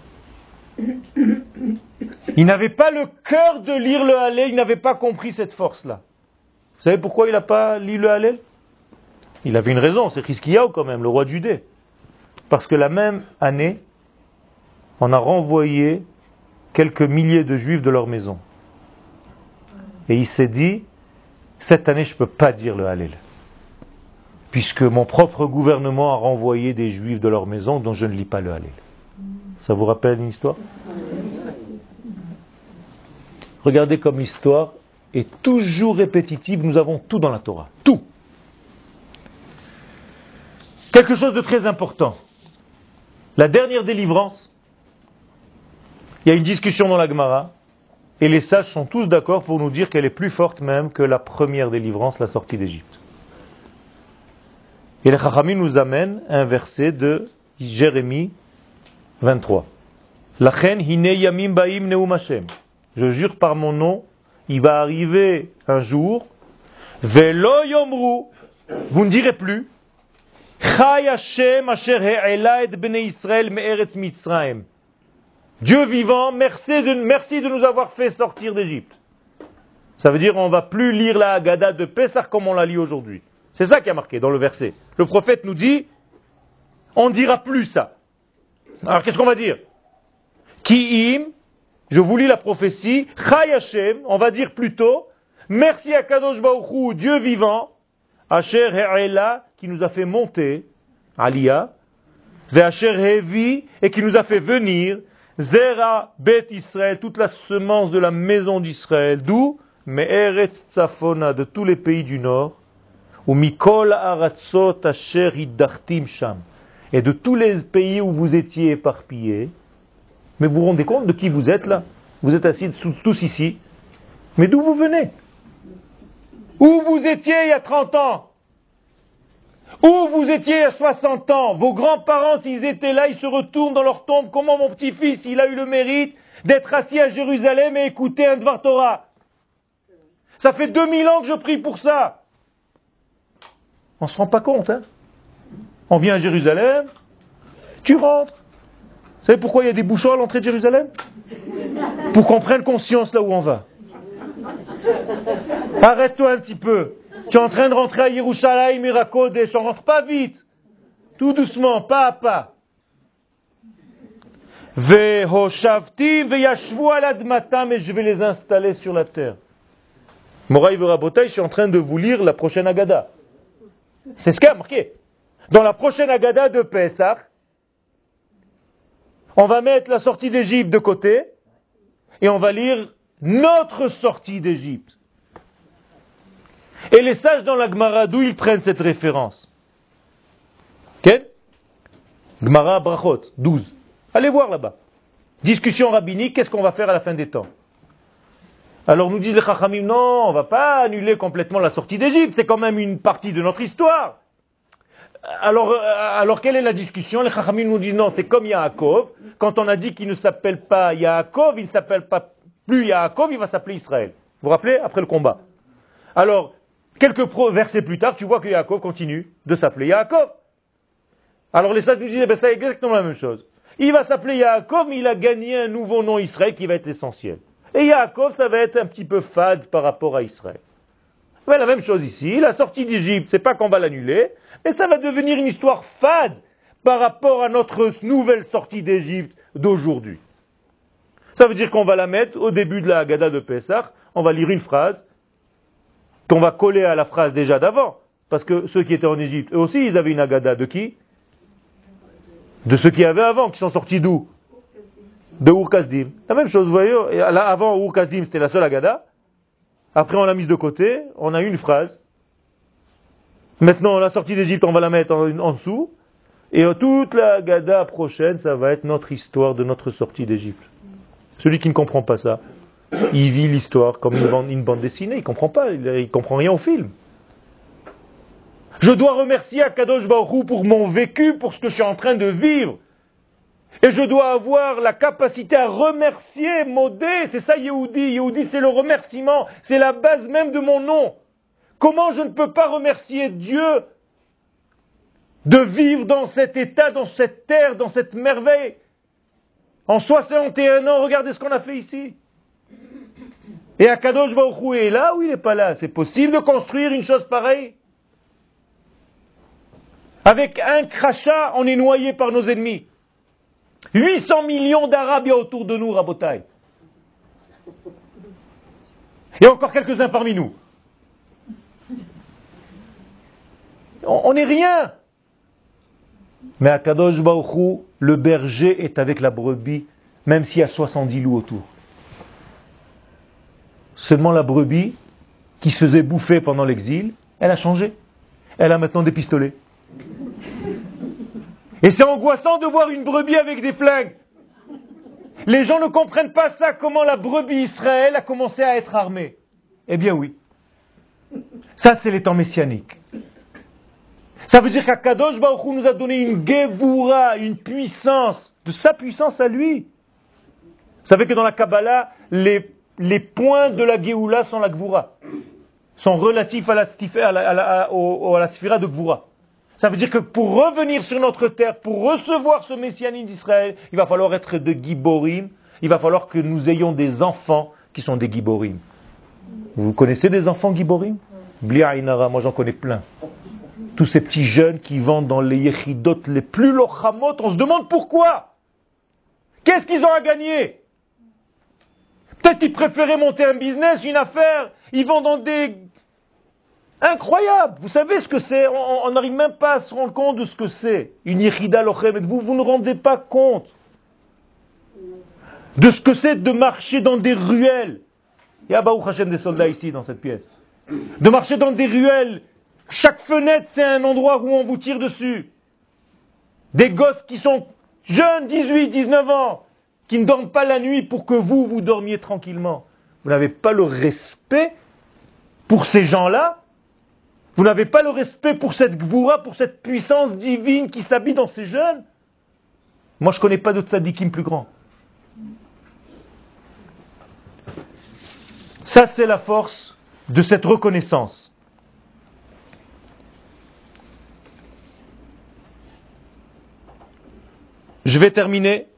Il n'avait pas le cœur de lire le Hallel, il n'avait pas compris cette force-là. Vous savez pourquoi il n'a pas lu le Hallel? Il avait une raison, c'est Chizkiyahu quand même, le roi de Judée. Parce que la même année, on a renvoyé quelques milliers de juifs de leur maison. Et il s'est dit, cette année je ne peux pas dire le Hallel. Puisque mon propre gouvernement a renvoyé des juifs de leur maison dont je ne lis pas le Hallel. Ça vous rappelle une histoire? Regardez comme l'histoire est toujours répétitive, nous avons tout dans la Torah. Tout. Quelque chose de très important. La dernière délivrance, il y a une discussion dans la Gemara, et les sages sont tous d'accord pour nous dire qu'elle est plus forte même que la première délivrance, la sortie d'Égypte. Et les Chachamim nous amènent un verset de Jérémie vingt-trois. Lachen hine yamim baim neum Hashem. Je jure par mon nom, il va arriver un jour, velo yomru, vous ne direz plus, Chai Hashem asher he'ela et bnei Israël me'eretz Mitzrayim. Dieu vivant, merci de, merci de nous avoir fait sortir d'Égypte. Ça veut dire on ne va plus lire la Haggadah de Pessah comme on la lit aujourd'hui. C'est ça qui a marqué dans le verset. Le prophète nous dit, on ne dira plus ça. Alors qu'est-ce qu'on va dire? Ki'im, je vous lis la prophétie, Chai Hashem, on va dire plutôt, merci à Kadosh Baruch Hu, Dieu vivant, Asher He'ela, qui nous a fait monter, Aliyah, Ve'asher Hevi, et qui nous a fait venir, Zera Bet Israël, toute la semence de la maison d'Israël, d'où? Me'eretz Tzafona, de tous les pays du nord, ou Mikol Aratzot Asher Hiddachtim Sham, et de tous les pays où vous étiez éparpillés. Mais vous vous rendez compte de qui vous êtes là? Vous êtes assis tous ici. Mais d'où vous venez? Où vous étiez il y a trente ans? Où vous étiez il y a soixante ans? Vos grands-parents, s'ils étaient là, ils se retournent dans leur tombe. Comment mon petit-fils, il a eu le mérite d'être assis à Jérusalem et écouter un Dvar Torah? Ça fait deux mille ans que je prie pour ça. On ne se rend pas compte, hein? On vient à Jérusalem, tu rentres. Vous savez pourquoi il y a des bouchons à l'entrée de Jérusalem? Pour qu'on prenne conscience là où on va. Arrête-toi un petit peu. Tu es en train de rentrer à Yerushalayim, Mirakodesh. On ne rentre pas vite. Tout doucement, pas à pas. Vehoshavti veyashvu al admatam, et je vais les installer sur la terre. Moraï Verabotai, je suis en train de vous lire la prochaine Haggadah. C'est ce qu'il y a marqué. Dans la prochaine Haggadah de Pessah, On va mettre la sortie d'Égypte de côté et on va lire notre sortie d'Égypte. Et les sages dans la Gemara, d'où ils prennent cette référence? Ok? Gemara Brachot, douze. Allez voir là-bas. Discussion rabbinique, qu'est-ce qu'on va faire à la fin des temps? Alors nous disent les Chachamim, non, on ne va pas annuler complètement la sortie d'Égypte, c'est quand même une partie de notre histoire. Alors, alors quelle est la discussion? Les Chachamim nous disent non, c'est comme Yaakov. Quand on a dit qu'il ne s'appelle pas Yaakov, il ne s'appelle pas plus Yaakov, il va s'appeler Israël. Vous vous rappelez? Après le combat. Alors, quelques versets plus tard, tu vois que Yaakov continue de s'appeler Yaakov. Alors les sages nous disent, eh ben, c'est exactement la même chose. Il va s'appeler Yaakov, mais il a gagné un nouveau nom Israël qui va être l'essentiel. Et Yaakov, ça va être un petit peu fade par rapport à Israël. Mais la même chose ici, la sortie d'Égypte, c'est pas qu'on va l'annuler, mais ça va devenir une histoire fade par rapport à notre nouvelle sortie d'Égypte d'aujourd'hui. Ça veut dire qu'on va la mettre au début de la Haggadah de Pessah, on va lire une phrase qu'on va coller à la phrase déjà d'avant, parce que ceux qui étaient en Égypte, eux aussi, ils avaient une Haggadah de qui? De ceux qui avaient avant, qui sont sortis d'où? De Ur Kasdim. La même chose, vous voyez, là, avant Ur Kasdim, c'était la seule Haggadah. Après, on l'a mise de côté, on a une phrase. Maintenant, la sortie d'Égypte, on va la mettre en, en dessous. Et toute la Haggadah prochaine, ça va être notre histoire de notre sortie d'Égypte. Celui qui ne comprend pas ça, il vit l'histoire comme une bande, une bande dessinée, il ne comprend pas, il ne comprend rien au film. Je dois remercier Akadosh Baruch Hu pour mon vécu, pour ce que je suis en train de vivre. Et je dois avoir la capacité à remercier, Modé, c'est ça Yehudi. Yehudi, c'est le remerciement, c'est la base même de mon nom. Comment je ne peux pas remercier Dieu de vivre dans cet état, dans cette terre, dans cette merveille? En soixante et un ans, regardez ce qu'on a fait ici. Et Akadosh Baruch Hu est là ou il n'est pas là? C'est possible de construire une chose pareille? Avec un crachat, on est noyé par nos ennemis. huit cents millions d'Arabes autour de nous, Rabotai. Et encore quelques-uns parmi nous. On n'est rien. Mais à Kadosh Baruch Hu, le berger est avec la brebis, même s'il y a soixante-dix loups autour. Seulement la brebis, qui se faisait bouffer pendant l'exil, elle a changé. Elle a maintenant des pistolets. Et c'est angoissant de voir une brebis avec des flingues. Les gens ne comprennent pas ça, comment la brebis Israël a commencé à être armée. Eh bien oui. Ça, c'est les temps messianiques. Ça veut dire qu'Akadosh Baruch Hu nous a donné une Gevura, une puissance, de sa puissance à lui. Vous savez que dans la Kabbalah, les, les points de la Geoula sont la Gevura, sont relatifs à la, à la, à la, à la Sphira de Gevura. Ça veut dire que pour revenir sur notre terre, pour recevoir ce messianisme d'Israël, il va falloir être de Giborim, il va falloir que nous ayons des enfants qui sont des Giborim. Vous connaissez des enfants Giborim? Bli Ainara, moi j'en connais plein. Tous ces petits jeunes qui vendent dans les yechidot les plus lochamot, on se demande pourquoi. Qu'est-ce qu'ils ont à gagner? Peut-être qu'ils préféraient monter un business, une affaire, ils vont dans des... Incroyable! Vous savez ce que c'est? On n'arrive même pas à se rendre compte de ce que c'est. Une yechida lochem, vous, vous ne rendez pas compte de ce que c'est de marcher dans des ruelles. Il y a Baruch Hashem des soldats ici, dans cette pièce. De marcher dans des ruelles. Chaque fenêtre, c'est un endroit où on vous tire dessus. Des gosses qui sont jeunes, dix-huit, dix-neuf ans, qui ne dorment pas la nuit pour que vous, vous dormiez tranquillement. Vous n'avez pas le respect pour ces gens-là. Vous n'avez pas le respect pour cette gvoura, pour cette puissance divine qui s'habille dans ces jeunes. Moi, je ne connais pas de tzadikim plus grands. Ça, c'est la force de cette reconnaissance. Je vais terminer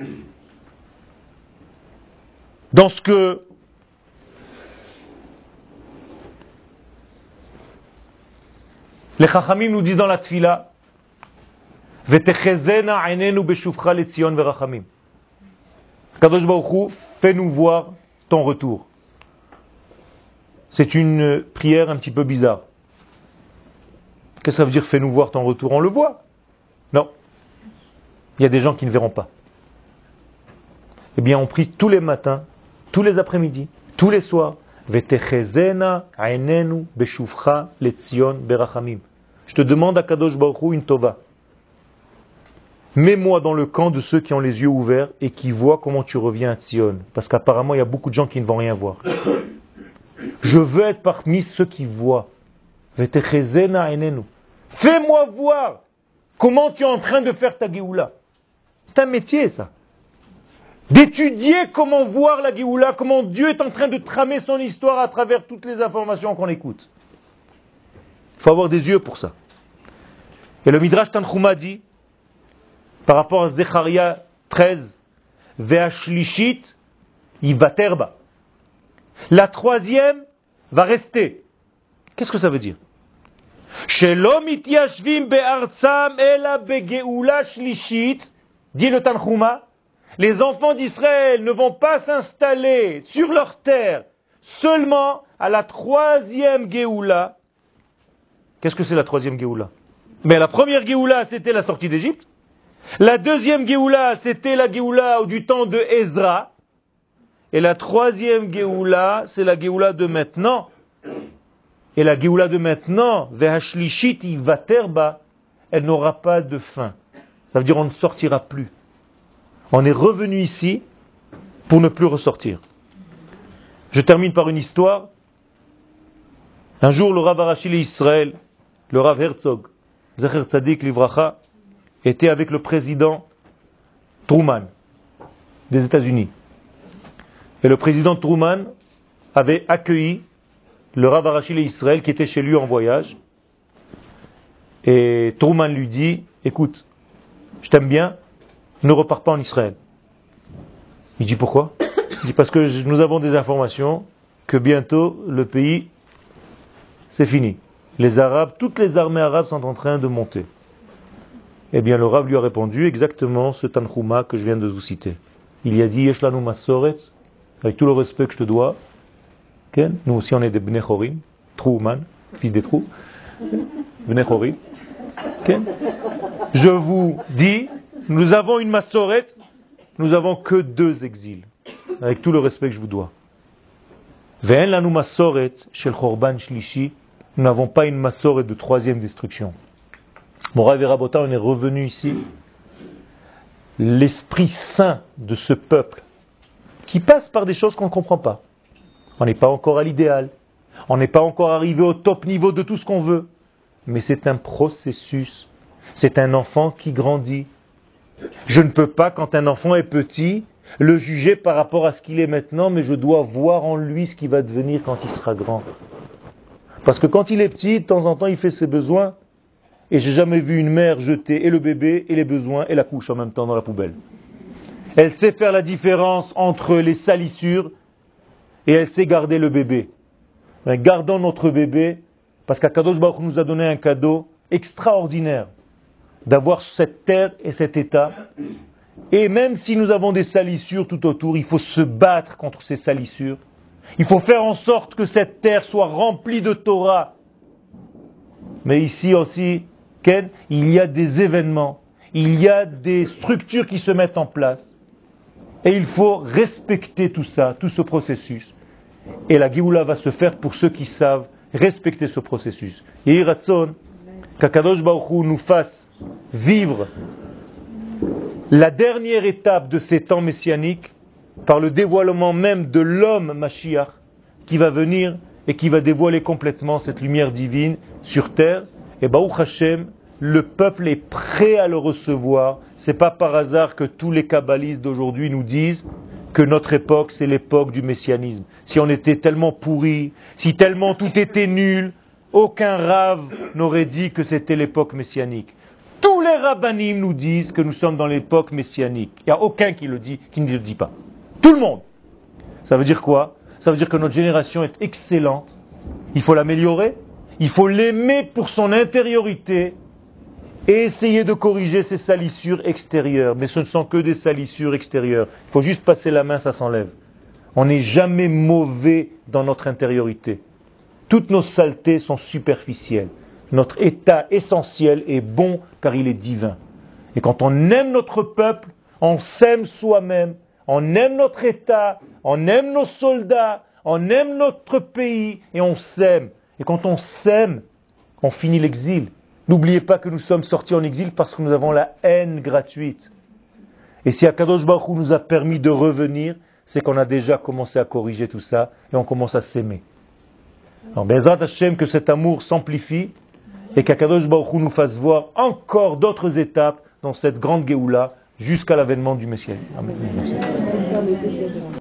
dans ce que les Chachamim nous disent dans la Tfila. V'techezena einenu beshuvcha leTzion verachamim. Kadosh Baruch Hu, fais-nous voir ton retour. C'est une prière un petit peu bizarre. Qu'est-ce que ça veut dire fais-nous voir ton retour? On le voit? Non. Il y a des gens qui ne verront pas. Eh bien, on prie tous les matins, tous les après-midi, tous les soirs. Vetechezena ainenu beshuvcha letzion berachamim. Je te demande à Kadosh Baruch Hu une tova. Mets-moi dans le camp de ceux qui ont les yeux ouverts et qui voient comment tu reviens à Tzion. Parce qu'apparemment, il y a beaucoup de gens qui ne vont rien voir. Je veux être parmi ceux qui voient. Vetechezena ainenu. Fais-moi voir comment tu es en train de faire ta Géoula. C'est un métier, ça. D'étudier comment voir la Géoula, comment Dieu est en train de tramer son histoire à travers toutes les informations qu'on écoute. Il faut avoir des yeux pour ça. Et le Midrash Tanchuma dit, par rapport à Zecharia treize, Ve'ashlishit, Yivaterba. La troisième va rester. Qu'est-ce que ça veut dire? Shelo mityashvim be'artsam ela begeula shlishit, dit le Tanchuma, les enfants d'Israël ne vont pas s'installer sur leur terre seulement à la troisième Géoula. Qu'est-ce que c'est la troisième Géoula? Mais la première Géoula, c'était la sortie d'Égypte. La deuxième Géoula, c'était la Géoula du temps de Ezra. Et la troisième Géoula, c'est la Géoula de maintenant. Et la Géoula de maintenant, Ve'ashlishit Yivaterba, elle n'aura pas de fin. Ça veut dire on ne sortira plus. On est revenu ici pour ne plus ressortir. Je termine par une histoire. Un jour, le Rav Arashi Israël, le Rav Herzog, Zecher Tzadik Livracha, était avec le président Truman des États-Unis. Et le président Truman avait accueilli le Rav Arashi Israël qui était chez lui en voyage. Et Truman lui dit, écoute, je t'aime bien, ne repars pas en Israël. Il dit pourquoi? Il dit parce que nous avons des informations que bientôt le pays, c'est fini. Les Arabes, toutes les armées arabes sont en train de monter. Eh bien le Rav lui a répondu exactement ce Tanchuma que je viens de vous citer. Il y a dit, Yesh lanu masoret, avec tout le respect que je te dois, okay? Nous aussi on est des Bnei Chorim, Truman, fils des trous, Bnei Chorim. Okay? Je vous dis, nous avons une Massoret, nous avons que deux exils, avec tout le respect que je vous dois. Ve'en lanu Massoret shel Chorban Shlishi, nous n'avons pas une Massoret de troisième destruction. Morav et Rabota, on est revenu ici. L'esprit saint de ce peuple, qui passe par des choses qu'on ne comprend pas. On n'est pas encore à l'idéal, on n'est pas encore arrivé au top niveau de tout ce qu'on veut, mais c'est un processus. C'est un enfant qui grandit. Je ne peux pas, quand un enfant est petit, le juger par rapport à ce qu'il est maintenant, mais je dois voir en lui ce qu'il va devenir quand il sera grand. Parce que quand il est petit, de temps en temps, il fait ses besoins. Et j'ai jamais vu une mère jeter et le bébé, et les besoins, et la couche en même temps dans la poubelle. Elle sait faire la différence entre les salissures, et elle sait garder le bébé. Mais gardons notre bébé, parce qu'Akadosh Baruch Hu nous a donné un cadeau extraordinaire. D'avoir cette terre et cet état. Et même si nous avons des salissures tout autour, il faut se battre contre ces salissures. Il faut faire en sorte que cette terre soit remplie de Torah. Mais ici aussi, Ken, il y a des événements, il y a des structures qui se mettent en place. Et il faut respecter tout ça, tout ce processus. Et la Géoula va se faire pour ceux qui savent respecter ce processus. Et Ratson, qu'Akadosh Baruch Hu nous fasse vivre la dernière étape de ces temps messianiques par le dévoilement même de l'homme Mashiach qui va venir et qui va dévoiler complètement cette lumière divine sur terre. Et Baruch Hashem, le peuple est prêt à le recevoir. C'est pas par hasard que tous les kabbalistes d'aujourd'hui nous disent que notre époque, c'est l'époque du messianisme. Si on était tellement pourris, si tellement tout était nul, aucun rave n'aurait dit que c'était l'époque messianique. Tous les rabbanim nous disent que nous sommes dans l'époque messianique. Il n'y a aucun qui le dit, qui ne le dit pas. Tout le monde. Ça veut dire quoi? Ça veut dire que notre génération est excellente. Il faut l'améliorer. Il faut l'aimer pour son intériorité et essayer de corriger ses salissures extérieures. Mais ce ne sont que des salissures extérieures. Il faut juste passer la main, ça s'enlève. On n'est jamais mauvais dans notre intériorité. Toutes nos saletés sont superficielles. Notre état essentiel est bon car il est divin. Et quand on aime notre peuple, on s'aime soi-même, on aime notre État, on aime nos soldats, on aime notre pays et on s'aime. Et quand on s'aime, on finit l'exil. N'oubliez pas que nous sommes sortis en exil parce que nous avons la haine gratuite. Et si Akadosh Baruch Hu nous a permis de revenir, c'est qu'on a déjà commencé à corriger tout ça et on commence à s'aimer. Alors, Bezrat Hashem, que cet amour s'amplifie et qu'Akadosh Baruch Hu nous fasse voir encore d'autres étapes dans cette grande Géoula jusqu'à l'avènement du Messie. Amen.